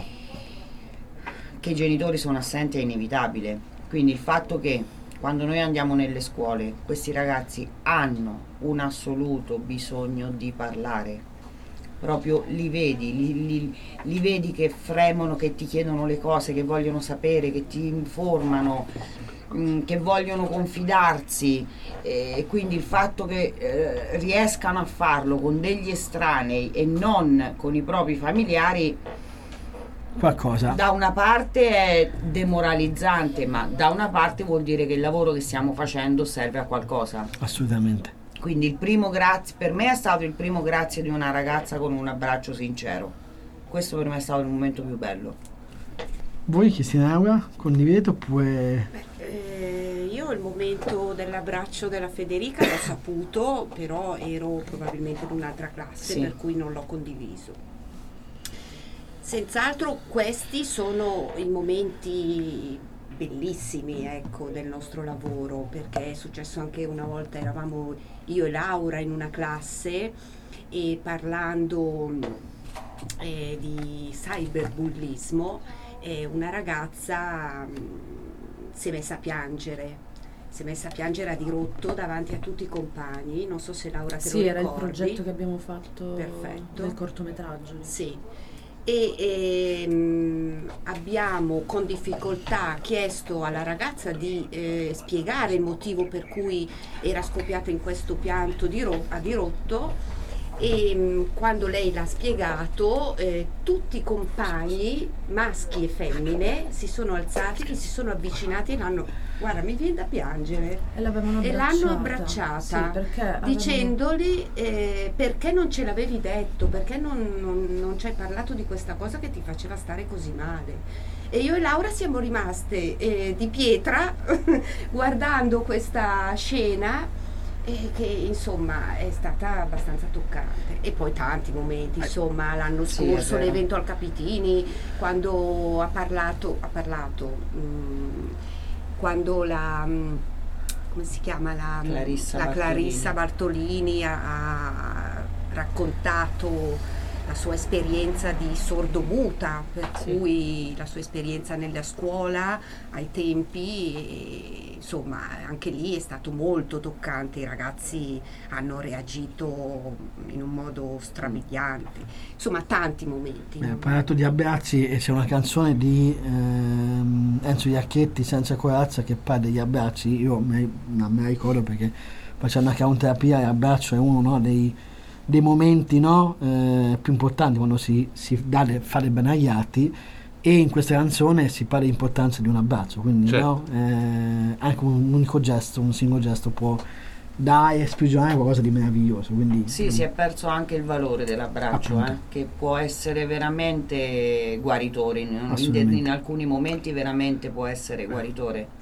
che i genitori sono assenti è inevitabile. Quindi il fatto che quando noi andiamo nelle scuole questi ragazzi hanno un assoluto bisogno di parlare, proprio li vedi, li, li, li vedi che fremono, che ti chiedono le cose, che vogliono sapere, che ti informano, mh, che vogliono confidarsi, e quindi il fatto che eh, riescano a farlo con degli estranei e non con i propri familiari, Qualcosa. da una parte è demoralizzante, ma da una parte vuol dire che il lavoro che stiamo facendo serve a qualcosa. Assolutamente. Quindi il primo grazie, per me è stato il primo grazie di una ragazza con un abbraccio sincero. Questo per me è stato il momento più bello. Voi, Cristina Laura, condividete oppure... Eh, io il momento dell'abbraccio della Federica l'ho saputo, però ero probabilmente in un'altra classe, Sì. per cui non l'ho condiviso. Senz'altro questi sono i momenti bellissimi, ecco, del nostro lavoro, perché è successo anche una volta, eravamo io e Laura in una classe e parlando eh, di cyberbullismo, eh, una ragazza mh, si è messa a piangere. Si è messa a piangere a dirotto davanti a tutti i compagni. Non so se Laura te Sì, lo era il ricordi. progetto che abbiamo fatto Perfetto. del cortometraggio. Sì. E ehm, abbiamo con difficoltà chiesto alla ragazza di eh, spiegare il motivo per cui era scoppiata in questo pianto di ro- a dirotto, e mh, quando lei l'ha spiegato eh, tutti i compagni maschi e femmine si sono alzati, che si sono avvicinati e l'hanno, guarda, mi viene da piangere, E l'avevano e abbracciata. l'hanno abbracciata, Sì, perché avevano- dicendoli eh, perché non ce l'avevi detto, perché non, non, non ci hai parlato di questa cosa che ti faceva stare così male. E io e Laura siamo rimaste eh, di pietra guardando questa scena, eh, che insomma è stata abbastanza toccante. E poi tanti momenti, insomma, l'anno Sì, è scorso vero. l'evento al Capitini, quando ha parlato, ha parlato mh, quando la mh, come si chiama la Clarissa la Bartolini. Clarissa Bartolini ha, ha raccontato la sua esperienza di sordomuta, per Sì. cui la sua esperienza nella scuola ai tempi, e, insomma anche lì è stato molto toccante, i ragazzi hanno reagito in un modo strabiliante, insomma tanti momenti. Eh, ho parlato di abbracci e c'è una canzone di ehm, Enzo Iacchetti, Senza corazza, che parla degli abbracci. Io me, non me la ricordo perché facendo una countterapia l'abbraccio è uno, no, dei, dei momenti, no, eh, più importanti quando si, si dà le, fare bene agli altri, e in questa canzone si parla dell'importanza di un abbraccio, quindi Certo. no, eh, anche un unico gesto, un singolo gesto può dare e sprigionare qualcosa di meraviglioso, quindi Sì, si è perso anche il valore dell'abbraccio, Appunto. eh, che può essere veramente guaritore, in, in, Assolutamente. in alcuni momenti veramente può essere guaritore.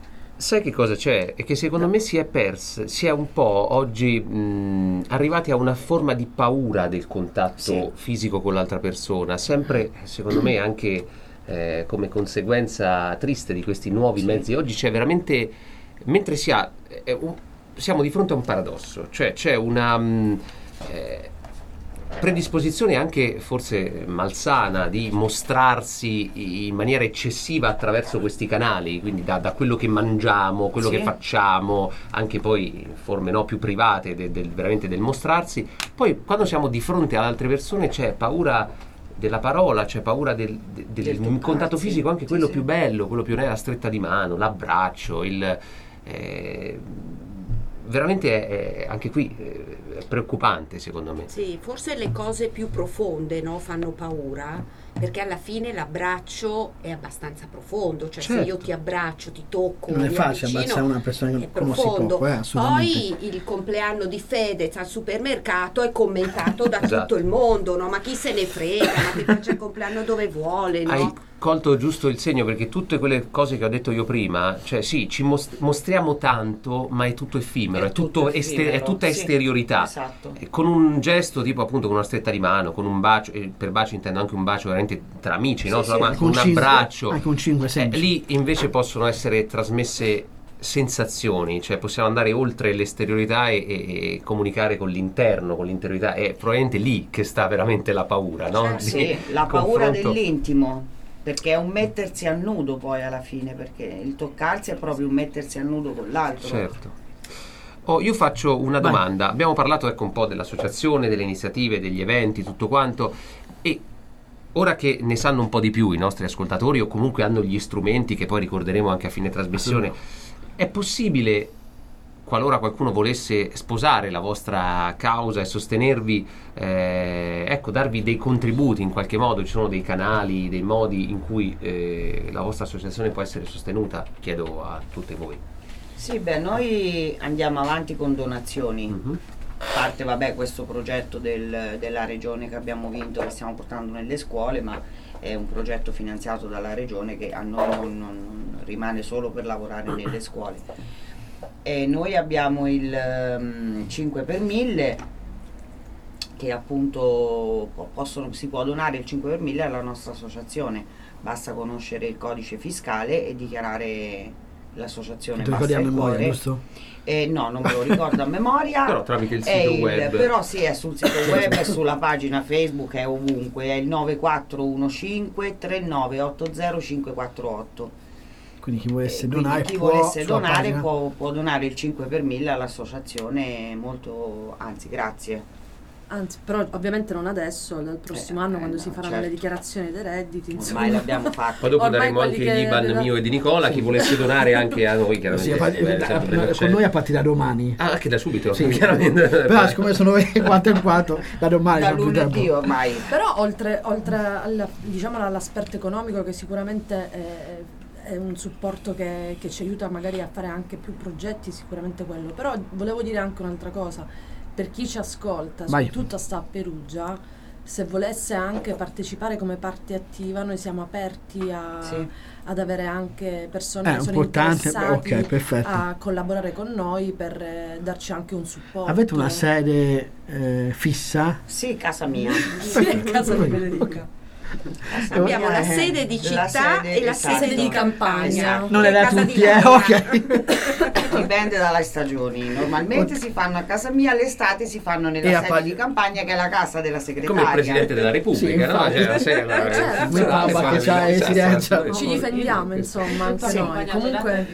sai che cosa c'è? È che secondo me si è persa, si è un po' oggi mh, arrivati a una forma di paura del contatto sì. fisico con l'altra persona, sempre secondo me anche eh, come conseguenza triste di questi nuovi sì. mezzi. Oggi c'è veramente, mentre si ha, eh, un, siamo di fronte a un paradosso, cioè c'è una mh, eh, predisposizione anche forse malsana di mostrarsi in maniera eccessiva attraverso questi canali, quindi da, da quello che mangiamo, quello sì. che facciamo, anche poi in forme no, più private de, del, veramente del mostrarsi. Poi quando siamo di fronte ad altre persone c'è paura della parola, c'è paura del, del, del, del contatto fisico, anche quello sì, più sì. bello, quello più la stretta di mano, l'abbraccio, il eh, veramente è, è anche qui è preoccupante secondo me. Sì, forse le cose più profonde, no, fanno paura, perché alla fine l'abbraccio è abbastanza profondo, cioè certo. se io ti abbraccio, ti tocco, non è facile abbracciare una persona che come si può, eh, poi il compleanno di Fedez al supermercato è commentato da esatto. tutto il mondo, no? Ma chi se ne frega, ma che faccia il compleanno dove vuole, no? Hai colto giusto il segno, perché tutte quelle cose che ho detto io prima, cioè sì, ci most- mostriamo tanto, ma è tutto effimero, è, è, tutto tutto ester- effimero, è tutta sì, esteriorità. Esatto. Con un gesto tipo appunto con una stretta di mano, con un bacio, e per bacio intendo anche un bacio veramente tra amici, sì, no? Sì, con un cinque, abbraccio. Anche un cinque eh, lì invece possono essere trasmesse sensazioni, cioè possiamo andare oltre l'esteriorità e, e, e comunicare con l'interno, con l'interiorità. È probabilmente lì che sta veramente la paura, no? Cioè, sì, la paura dell'intimo. Perché è un mettersi a nudo poi alla fine, perché il toccarsi è proprio un mettersi a nudo con l'altro. Certo. Oh, io faccio una Vai. domanda. Abbiamo parlato ecco un po' dell'associazione, delle iniziative, degli eventi, tutto quanto, e ora che ne sanno un po' di più i nostri ascoltatori, o comunque hanno gli strumenti che poi ricorderemo anche a fine trasmissione, mm. è possibile, qualora qualcuno volesse sposare la vostra causa e sostenervi, eh, ecco, darvi dei contributi in qualche modo, ci sono dei canali, dei modi in cui eh, la vostra associazione può essere sostenuta? Chiedo a tutte voi. Sì, beh, noi andiamo avanti con donazioni. Mm-hmm. A parte, vabbè, questo progetto del, della regione che abbiamo vinto, che stiamo portando nelle scuole, ma è un progetto finanziato dalla regione che a noi non, non, non rimane solo per lavorare nelle scuole. E noi abbiamo il um, cinque per mille, che appunto possono, si può donare il cinque per mille alla nostra associazione, basta conoscere il codice fiscale e dichiarare l'associazione. Ti ricordi a memoria, giusto? Eh, no, non me lo ricordo a memoria. Però tramite il sito il, web. Però sì, è sul sito web, è sulla pagina Facebook, è ovunque, è il nove quattro uno cinque tre nove otto zero cinque quattro otto. Quindi chi volesse eh, donare, chi può, volesse donare può, può donare il cinque per mille all'associazione, molto, anzi grazie. Anzi, però ovviamente non adesso, dal prossimo eh, anno, quando eh, si no, faranno certo. le dichiarazioni dei redditi, insomma. Ormai l'abbiamo fatto. Poi dopo Ormai daremo anche che l'I B A N aveva... mio e di Nicola, chi volesse donare anche a noi, chiaramente. Sì, beh, beh, con noi a partire da domani. Ah, anche da subito? Sì, chiaramente. Però siccome sono quattro e quattro, da domani. Da lunedì ormai. Però oltre, oltre alla, diciamo, all'aspetto economico, che sicuramente è, è un supporto che, che ci aiuta magari a fare anche più progetti, sicuramente quello. Però volevo dire anche un'altra cosa. Per chi ci ascolta, Vai. soprattutto sta a Perugia, se volesse anche partecipare come parte attiva, noi siamo aperti a, sì. ad avere anche persone eh, che sono importante. interessati Okay, perfetto. a collaborare con noi per eh, darci anche un supporto. Avete una sede eh, fissa? Sì, casa mia. Sì, è casa di Federica. Abbiamo la sede di città sede, e la esatto. sede di campagna. Esatto. Non è da tutti, eh, ok. Dipende dalle stagioni. Normalmente si fanno a casa mia, l'estate si fanno nella E a sede pag- di campagna, che è la casa della segretaria. Come il Presidente della Repubblica, Sì, no? infatti. Cioè, la sede, la- Certo. Noi papà che c'ha residenza. Ci difendiamo, insomma, anche Sì. noi. Comunque,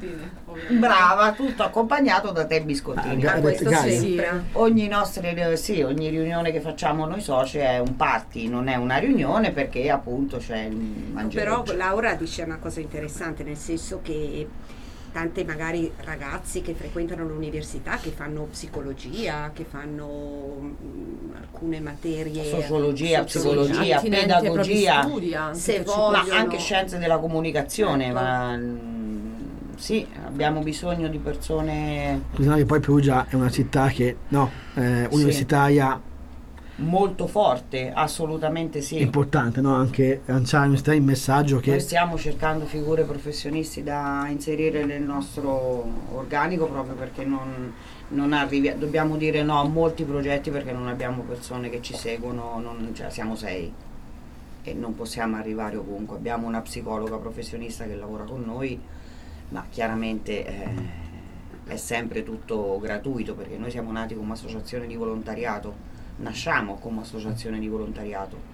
Brava, tutto accompagnato da te biscottini. Ah, Ah, questo Gaia. sì. sì. Ogni nostre, sì, ogni riunione che facciamo noi soci è un party, non è una riunione, perché appunto c'è il mangiare. Però Laura dice una cosa interessante, nel senso che tante magari ragazzi che frequentano l'università, che fanno psicologia, che fanno mh, alcune materie, sociologia, sociologia, psicologia, attinenti ai propri pedagogia, studi anche, se che ci- vogliono, ma anche scienze della comunicazione, Ecco. ma mh, sì, abbiamo bisogno di persone. Bisogna che poi Perugia è una città che, no, eh, universitaria molto forte, assolutamente sì. È importante, no? Anche lanciare il messaggio che noi stiamo cercando figure professionisti da inserire nel nostro organico, proprio perché non, non arrivi, dobbiamo dire no a molti progetti perché non abbiamo persone che ci seguono, non, cioè siamo sei e non possiamo arrivare ovunque. Abbiamo una psicologa professionista che lavora con noi, ma chiaramente eh, è sempre tutto gratuito, perché noi siamo nati come associazione di volontariato, nasciamo come associazione di volontariato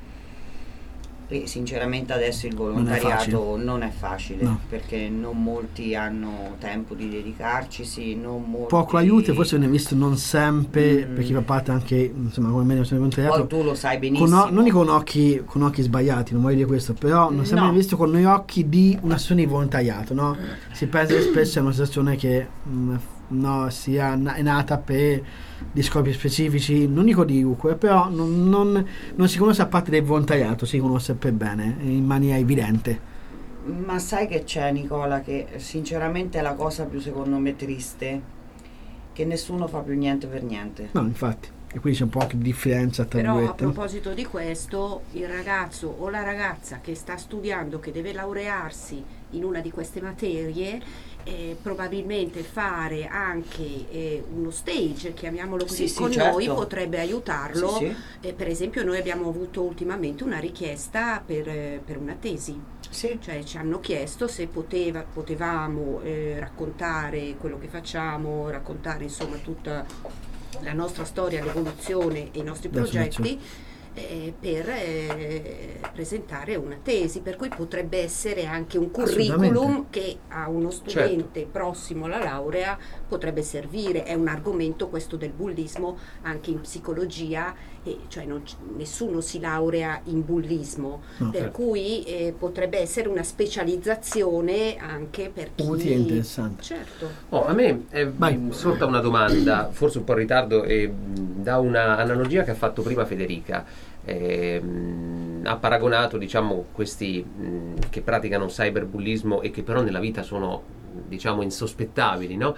e sinceramente adesso il volontariato non è facile, non è facile no. perché non molti hanno tempo di dedicarci, sì, non molti... poco aiuto, forse ne ho visto non sempre, mm. perché fa parte anche, insomma, come me ne sono volontariato. Poi tu lo sai benissimo. Con o- non con occhi, con occhi sbagliati, non voglio dire questo, però non sempre no. visto con gli occhi di un'azione di volontariato, no? Si pensa che spesso è una situazione che mh, no, sia è nata per di scopi specifici, non dico di Uque, però non, non, non si conosce a parte del volontariato, si conosce per bene, in maniera evidente. Ma sai che c'è, Nicola, che sinceramente è la cosa più secondo me triste, che nessuno fa più niente per niente. No, infatti, e quindi c'è un po' di differenza tra però due. a proposito di questo, il ragazzo o la ragazza che sta studiando, che deve laurearsi in una di queste materie, Eh, probabilmente fare anche eh, uno stage, chiamiamolo così, sì, con sì, certo. noi potrebbe aiutarlo. Sì, sì. Eh, per esempio noi abbiamo avuto ultimamente una richiesta per, eh, per una tesi, sì. cioè ci hanno chiesto se poteva, potevamo eh, raccontare quello che facciamo, raccontare insomma tutta la nostra storia, l'evoluzione e i nostri progetti. Eh, per eh, presentare una tesi, per cui potrebbe essere anche un curriculum che a uno studente certo. prossimo alla laurea potrebbe servire. È un argomento questo del bullismo anche in psicologia, e cioè non, nessuno si laurea in bullismo, no, per certo. cui eh, potrebbe essere una specializzazione anche per chi... Utile, interessante. Certo. Oh, a me è sorta una domanda, forse un po' in ritardo, e da una analogia che ha fatto prima Federica. Eh, mh, ha paragonato, diciamo, questi mh, che praticano cyberbullismo e che però nella vita sono, diciamo, insospettabili, no?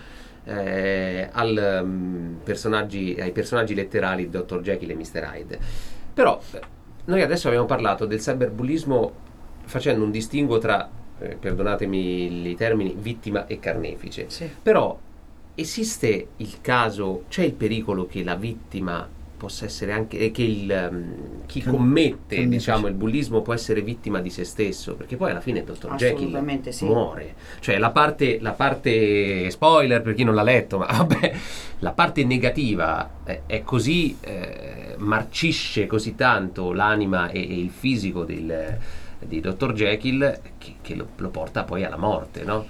Eh, al, mh, personaggi, ai personaggi letterari dottor Jekyll e mister Hyde. Però noi adesso abbiamo parlato del cyberbullismo facendo un distinguo tra, eh, perdonatemi i termini, vittima e carnefice. Sì. Però esiste il caso, c'è il pericolo che la vittima possa essere anche, che il, um, chi Can- commette Can- diciamo il bullismo può essere vittima di se stesso, perché poi alla fine il dottor Jekyll sì. muore, cioè la parte, la parte spoiler per chi non l'ha letto, ma vabbè, la parte negativa è, è così eh, marcisce così tanto l'anima e, e il fisico del, di dottor Jekyll che, che lo, lo porta poi alla morte, no?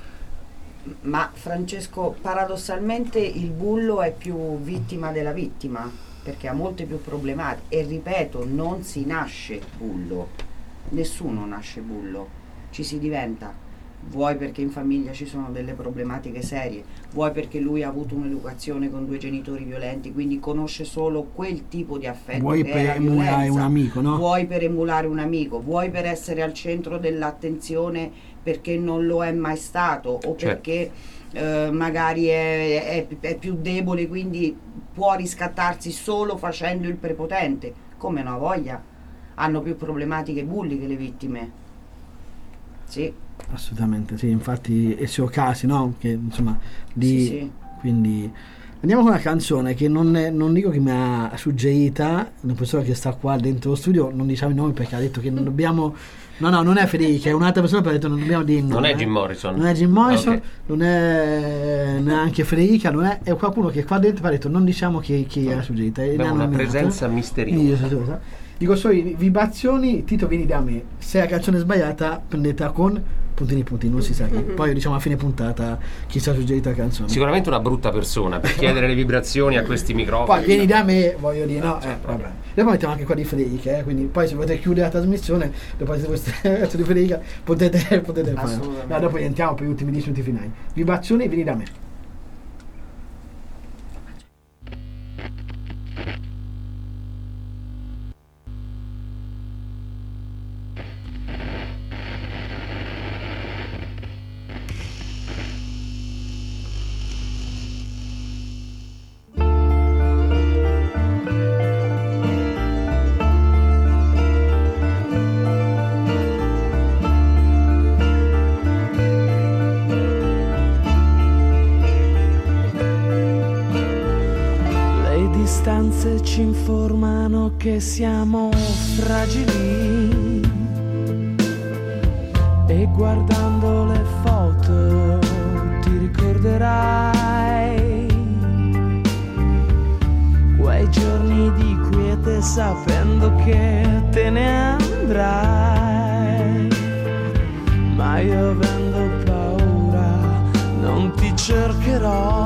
Ma Francesco, paradossalmente il bullo è più vittima della vittima, perché ha molte più problematiche, e ripeto, non si nasce bullo, nessuno nasce bullo, ci si diventa, vuoi perché in famiglia ci sono delle problematiche serie, vuoi perché lui ha avuto un'educazione con due genitori violenti, quindi conosce solo quel tipo di affetto, vuoi che per è la emulare violenza. un amico, no? Vuoi per emulare un amico, vuoi per essere al centro dell'attenzione perché non lo è mai stato, o certo. perché eh, magari è, è, è più debole, quindi può riscattarsi solo facendo il prepotente. Come no, voglia, hanno più problematiche i bulli che le vittime. Sì, assolutamente sì, infatti e sono casi, no? Che insomma di sì, sì. Quindi andiamo con una canzone che non, è, non dico che mi ha suggerita una persona che sta qua dentro lo studio, non diciamo il nome perché ha detto che non dobbiamo. No, no, non è Federica, è un'altra persona che ha detto non dobbiamo dire il nome. Non è Jim Morrison. Non è Jim Morrison, okay. non è neanche Federica, non è, è qualcuno che qua dentro ha detto non diciamo chi, chi no. ha suggerita. Beh, una nominato. Presenza misteriosa. Dico solo vibrazioni, Tito vieni da me. Se la canzone è sbagliata prendetela con puntini puntini, non si sa che. Poi diciamo a fine puntata chi ci ha suggerito la canzone. Sicuramente una brutta persona per chiedere le vibrazioni a questi microfoni. Poi vieni da me, voglio dire, no, eh, vabbè. Dopo mettiamo anche qua di Federica, eh, quindi poi se volete chiudere la trasmissione, dopo queste di Federica, potete, potete fare. No, dopo entriamo per gli ultimi dieci minuti finali. Vibrazioni, vieni da me. distanze ci informano che siamo fragili e guardando le foto ti ricorderai quei giorni di quiete sapendo che te ne andrai, ma io avendo paura non ti cercherò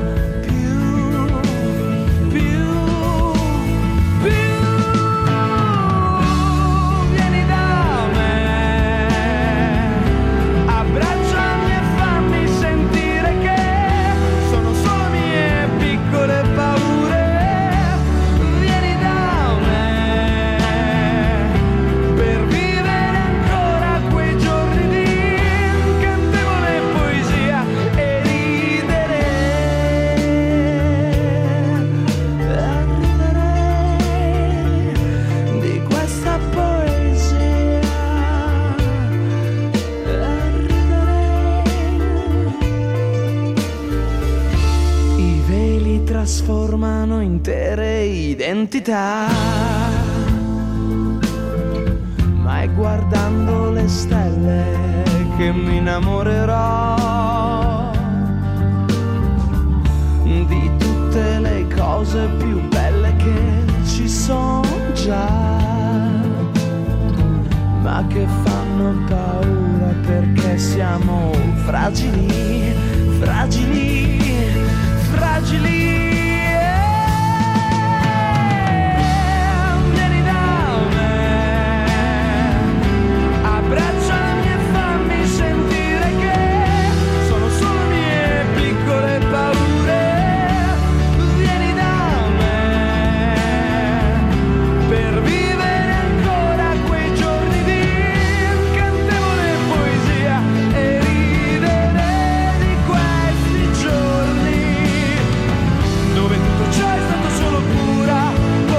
trasformano intere identità, ma è guardando le stelle che mi innamorerò di tutte le cose più belle che ci sono già, ma che fanno paura perché siamo fragili, fragili, fragili. Abbracciami e fammi sentire che sono solo mie piccole paure. Vieni da me per vivere ancora quei giorni di incantevole poesia e ridere di questi giorni dove tutto ciò è stato solo pura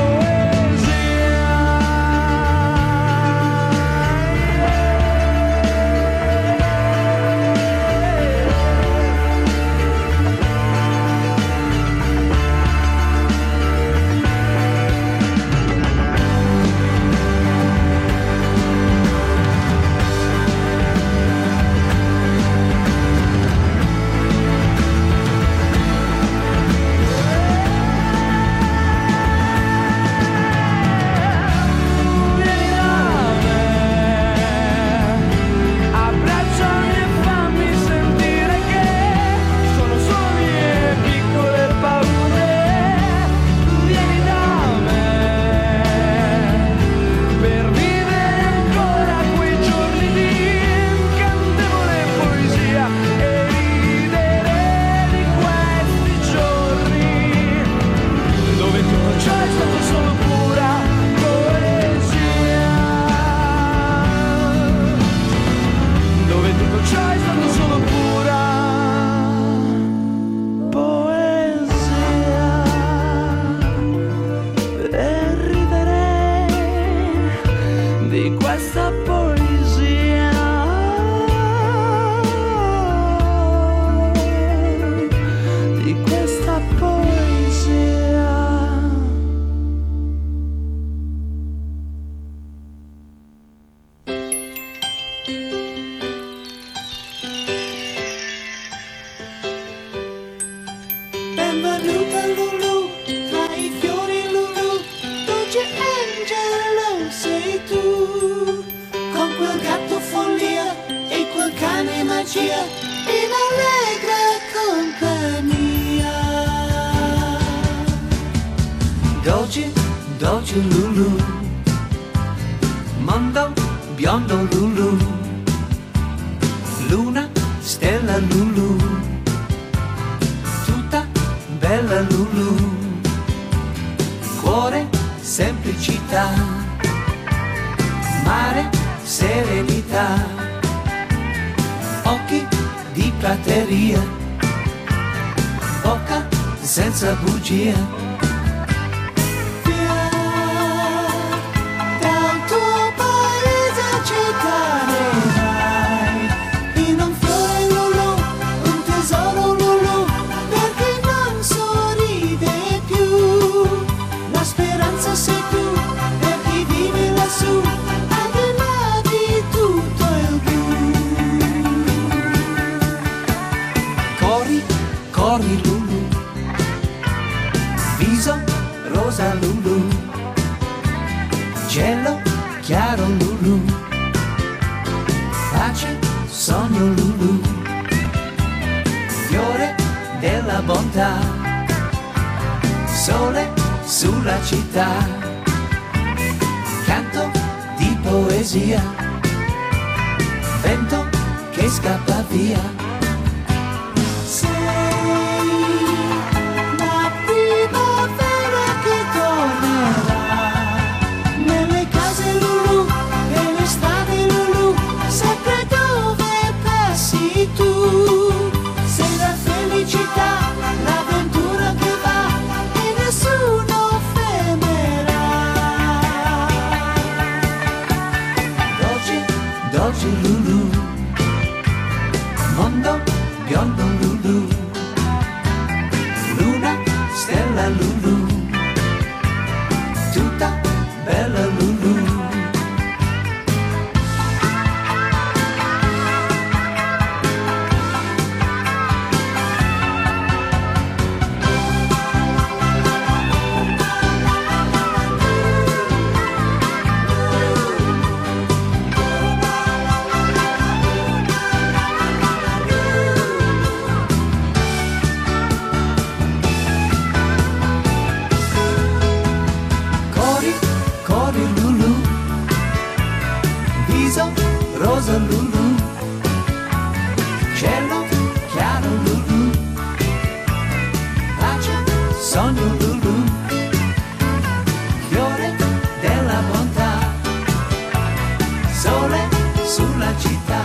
Benvenuta Lulu, tra i fiori Lulu, dolce angelo sei tu, con quel gatto follia e quel cane magia, in allegra compagnia. Dolce, dolce Lulu, mondo biondo Lulu, luna, stella Lulu, bella Lulu, cuore, semplicità, mare, serenità, occhi di prateria, bocca senza bugia. Dal tuo paese città ne vai, in un fiore Lulu, un tesoro Lulu, per chi non sorride più. corri Lulu, viso rosa Lulu, cielo chiaro Lulu, pace sogno Lulu, fiore della bontà, sole sulla città, canto di poesia, vento che scappa via. Sei la primavera che tornerà nelle case Lulu, nelle strade Lulu, sempre dove passi tu. Sei la felicità, l'avventura che va e nessuno fermerà. Dolce, dolce Lulu, mondo biondo Lulu, luna, stella Lulu, tutta bella Lulu. Corri, corri Lulu, viso rosa Lulu, cielo chiaro Lulu, pace sogno Lulu, fiore della bontà, sole sulla città,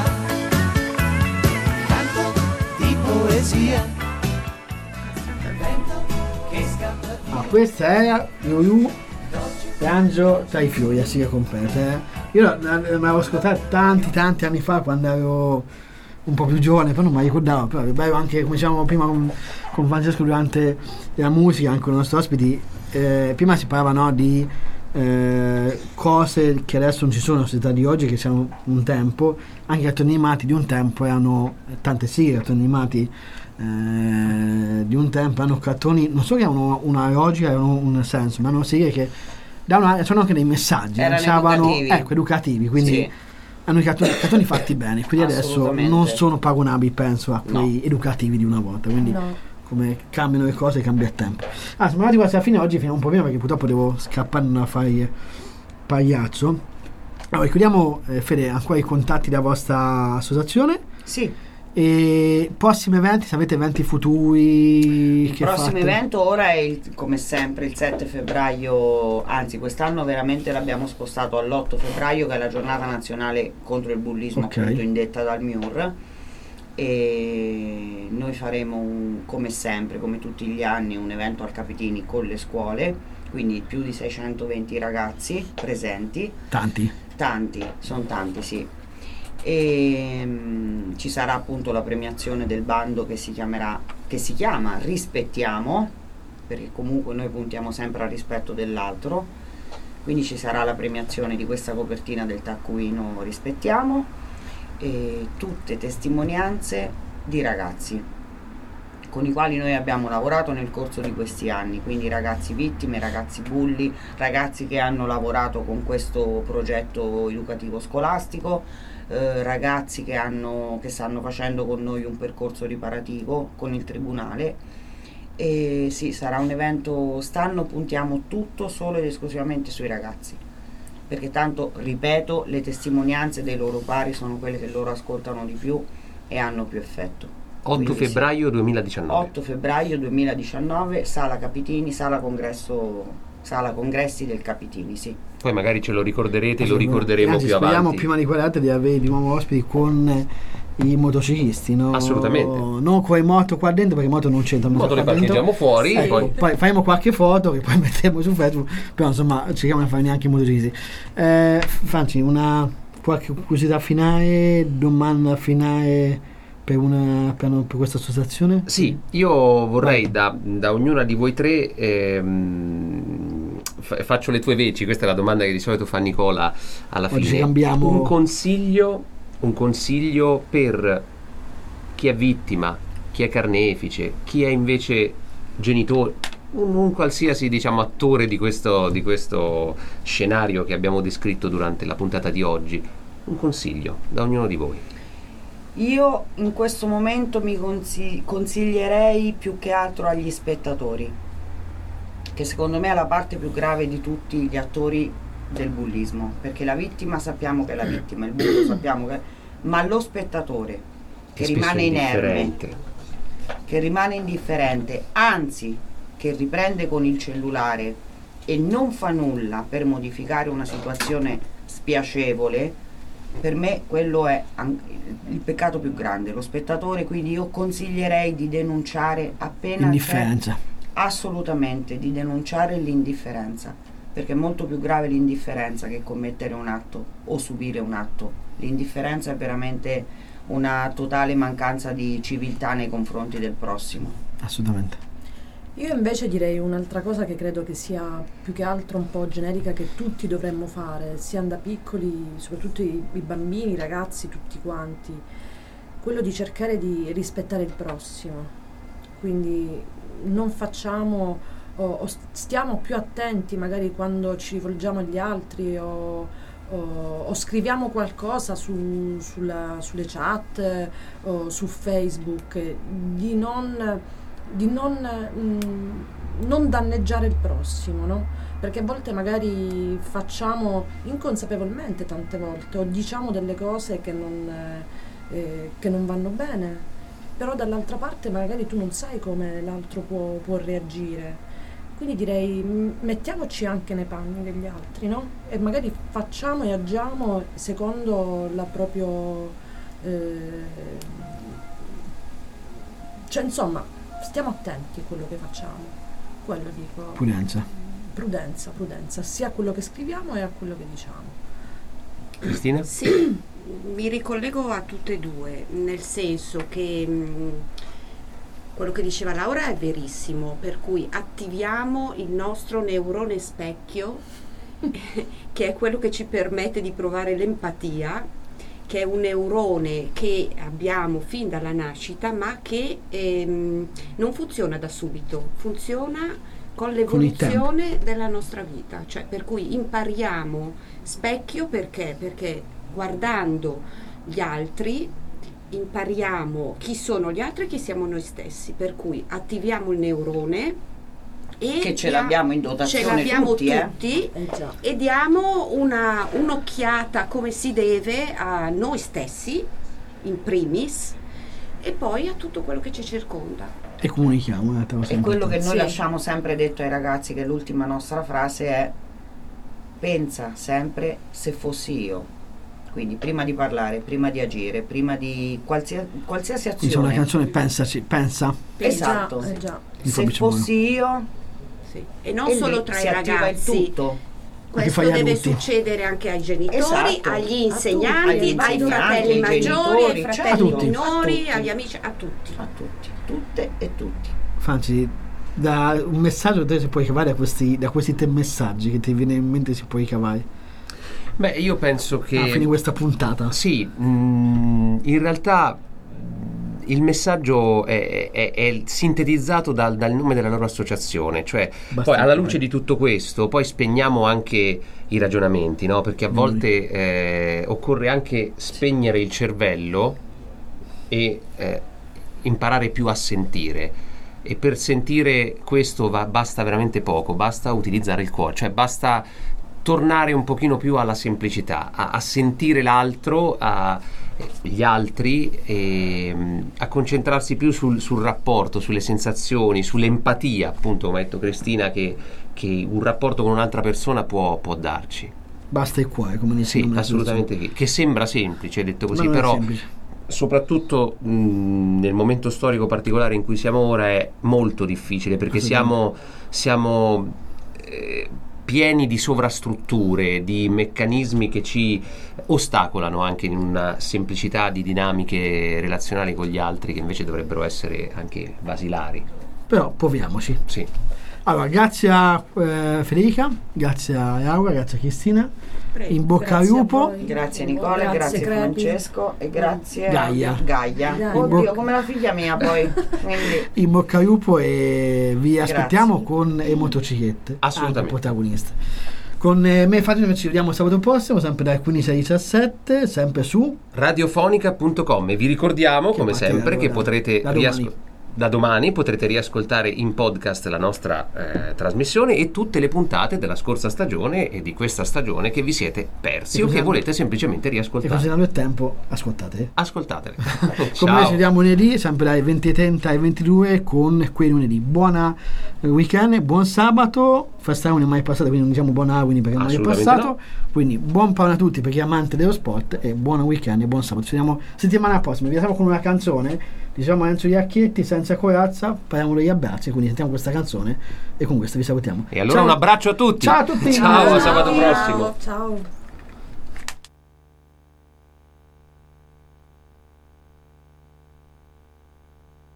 canto di poesia, vento che scappa via. Ma questa era Lulu, Piangio tra i fiori, a sigla completa. Eh. Io la- la- me l'avevo ascoltata tanti tanti anni fa quando ero un po' più giovane, poi non mi ricordavo, però è bello anche, come dicevamo prima con, con Francesco durante la musica, anche con i nostri ospiti, eh, prima si parlava, no, di eh, cose che adesso non ci sono nella società di oggi, che siamo un tempo, anche i cartoni animati di un tempo erano tante sigle, cartoni animati eh, di un tempo erano cartoni, non so che avevano una logica, avevano un senso, ma erano sigle che davano, sono anche dei messaggi, Erano lanciavano- educativi. ecco, educativi, quindi Sì. hanno i cartoni, cartoni fatti bene, quindi adesso Assolutamente. non sono paragonabili, penso, a quei No. educativi di una volta, quindi No. come cambiano le cose cambia il tempo. Ah, siamo arrivati quasi alla fine, oggi finiamo un po' prima perché purtroppo devo scappare a fare il pagliaccio. Allora, ricordiamo, eh, Fede, ancora i contatti della vostra associazione. Sì. E prossimi eventi, se avete eventi futuri Il che prossimo fate? evento ora è il- come sempre il sette febbraio, anzi quest'anno veramente l'abbiamo spostato all'otto febbraio, che è la giornata nazionale contro il bullismo, Ok. appunto indetta dal M I U R, e noi faremo un- come sempre, come tutti gli anni, un evento al Capitini con le scuole, quindi più di seicentoventi ragazzi presenti. Tanti. Tanti, sono tanti, sì. E mm, ci sarà appunto la premiazione del bando che si chiamerà, che si chiama Rispettiamo, perché comunque noi puntiamo sempre al rispetto dell'altro, quindi ci sarà la premiazione di questa copertina del taccuino Rispettiamo, e tutte testimonianze di ragazzi con i quali noi abbiamo lavorato nel corso di questi anni, quindi ragazzi vittime, ragazzi bulli, ragazzi che hanno lavorato con questo progetto educativo scolastico, eh, ragazzi che, hanno, che stanno facendo con noi un percorso riparativo con il tribunale. E sì, sarà un evento, quest'anno puntiamo tutto solo ed esclusivamente sui ragazzi, perché tanto, ripeto, le testimonianze dei loro pari sono quelle che loro ascoltano di più e hanno più effetto. otto Quindi sì. febbraio duemiladiciannove. otto febbraio duemiladiciannove, Sala Capitini, Sala Congresso, Sala Congressi del Capitini, sì. Poi magari ce lo ricorderete, lo ricorderemo Anzi, più speriamo avanti. prima di quella data di avere di nuovo ospiti con i motociclisti, no? Assolutamente. Non con i moto qua dentro, perché i moto non c'entrano. Moto le qua dentro. parcheggiamo fuori, Ecco, poi- poi faremo qualche foto che poi metteremo su Facebook, però insomma cerchiamo di fare neanche i motociclisti. Eh, Franci, una qualche curiosità finale, domanda finale per, una, per, per questa associazione? Sì, io vorrei da, da ognuna di voi tre, ehm, fa- faccio le tue veci, questa è la domanda che di solito fa Nicola alla Oggi fine. cambiamo- Un consiglio, un consiglio per chi è vittima, chi è carnefice, chi è invece genitore, un, un qualsiasi diciamo attore di questo, di questo scenario che abbiamo descritto durante la puntata di oggi, un consiglio da ognuno di voi. Io in questo momento mi consigli- consiglierei più che altro agli spettatori, che secondo me è la parte più grave di tutti gli attori del bullismo, perché la vittima sappiamo che è la vittima, il bullo sappiamo che, ma lo spettatore che, Che rimane spesso è inerme, indifferente. che rimane indifferente, anzi che riprende con il cellulare e non fa nulla per modificare una situazione spiacevole, per me quello è an- il peccato più grande, lo spettatore. Quindi io consiglierei di denunciare appena Indifferenza. c'è, assolutamente di denunciare l'indifferenza, perché è molto più grave l'indifferenza che commettere un atto o subire un atto. L'indifferenza è veramente una totale mancanza di civiltà nei confronti del prossimo. Assolutamente. Io invece direi un'altra cosa che credo che sia più che altro un po' generica, che tutti dovremmo fare, sia da piccoli, soprattutto i, i bambini, i ragazzi, tutti quanti, quello di cercare di rispettare il prossimo. Quindi non facciamo o, o stiamo più attenti magari quando ci rivolgiamo agli altri o, o, o scriviamo qualcosa su, sulla, sulle chat o su Facebook, di non di non, mh, non danneggiare il prossimo, no? Perché a volte magari facciamo inconsapevolmente, tante volte, o diciamo delle cose che non, eh, che non vanno bene, però dall'altra parte magari tu non sai come l'altro può, può reagire. Quindi direi m- mettiamoci anche nei panni degli altri, no? E magari facciamo e agiamo secondo la proprio eh, cioè insomma stiamo attenti a quello che facciamo, quello dico. Prudenza. Prudenza, prudenza, sia a quello che scriviamo e a quello che diciamo. Cristina? Sì, mi ricollego a tutte e due, nel senso che mh, quello che diceva Laura è verissimo, per cui attiviamo il nostro neurone specchio, che è quello che ci permette di provare l'empatia, che è un neurone che abbiamo fin dalla nascita, ma che ehm, non funziona da subito, funziona con l'evoluzione della nostra vita, cioè per cui impariamo specchio perché? Perché guardando gli altri impariamo chi sono gli altri e chi siamo noi stessi, per cui attiviamo il neurone e che ce dia- l'abbiamo in dotazione ce l'abbiamo tutti, eh. tutti e diamo una, un'occhiata come si deve a noi stessi in primis e poi a tutto quello che ci circonda. E comunichiamo. È E quello che noi Sì. lasciamo sempre detto ai ragazzi, che l'ultima nostra frase è: pensa sempre se fossi io. Quindi prima di parlare, prima di agire, prima di qualsiasi, qualsiasi Quindi c'è una azione. canzone, pensaci, pensa. Esatto. Eh già. Di Se Fabrizio fossi io, Sì. E non e solo lì tra si i attiva ragazzi, il tutto. questo fai deve adulti. succedere anche ai genitori, Esatto. agli A insegnanti, tutti, agli ai insegnanti, fratelli ai maggiori, genitori, ai fratelli certo. A tutti. minori, A tutti. agli amici, a tutti. A tutti, tutte e tutti. Franci, da un messaggio te si puoi cavare da questi, da questi tre messaggi che ti viene in mente, si puoi cavare. Beh, io penso che... Ah, fine questa puntata. Sì, mh, in realtà il messaggio è, è, è sintetizzato dal, dal nome della loro associazione, cioè Basta poi alla poi. luce di tutto questo poi spegniamo anche i ragionamenti, no? Perché a volte eh, occorre anche spegnere il cervello e eh, imparare più a sentire, e per sentire questo va, basta veramente poco, basta utilizzare il cuore, cioè basta tornare un pochino più alla semplicità, a, a sentire l'altro, a, gli altri, e mh, a concentrarsi più sul, sul rapporto, sulle sensazioni, sull'empatia, appunto, come ha detto Cristina, che, che un rapporto con un'altra persona può, può darci. Basta il cuore, come dice. Sì, assolutamente sì. Che sembra semplice, detto così, Ma non è però semplice. soprattutto mh, nel momento storico particolare in cui siamo ora è molto difficile, perché siamo, siamo eh, pieni di sovrastrutture, di meccanismi che ci ostacolano anche in una semplicità di dinamiche relazionali con gli altri che invece dovrebbero essere anche basilari. Però proviamoci. Sì. Allora, grazie a eh, Federica, grazie a Laura, grazie a Cristina. Prego. In bocca al Grazie a lupo. voi. Grazie Nicola, Grazie, grazie, Crepi. Francesco e grazie Gaia. a Gaia. Gaia. Oddio, come la figlia mia poi. Quindi In bocca al lupo e vi Grazie. aspettiamo con le motociclette. Assolutamente. Anche protagoniste. Con eh, me Fabio ci vediamo sabato prossimo, sempre dalle quindici alle diciassette, sempre su radiofonica punto com e vi ricordiamo come parte sempre da- che da- potrete da domani. riascoltare da domani potrete riascoltare in podcast la nostra eh, trasmissione e tutte le puntate della scorsa stagione e di questa stagione che vi siete persi E o che così- volete semplicemente e riascoltare. considerando il tempo, ascoltate. Ascoltatele. Come Ciao. noi ci vediamo lunedì, sempre dalle venti e trenta alle ventidue con quei lunedì. Buona eh, weekend, buon sabato. Festa non è mai passato, quindi non diciamo buon Halloween perché non è Assolutamente passato. no. Quindi buon Paolo a tutti per chi è amante dello sport e buon weekend e buon sabato. Ci vediamo settimana prossima. Vi lasciamo con una canzone. Diciamo Enzo Iacchetti, senza corazza, parliamo degli abbracci, quindi sentiamo questa canzone e con questa vi salutiamo. E allora Ciao. un abbraccio a tutti. Ciao a tutti. Ciao, a Ciao. sabato prossimo. Ciao.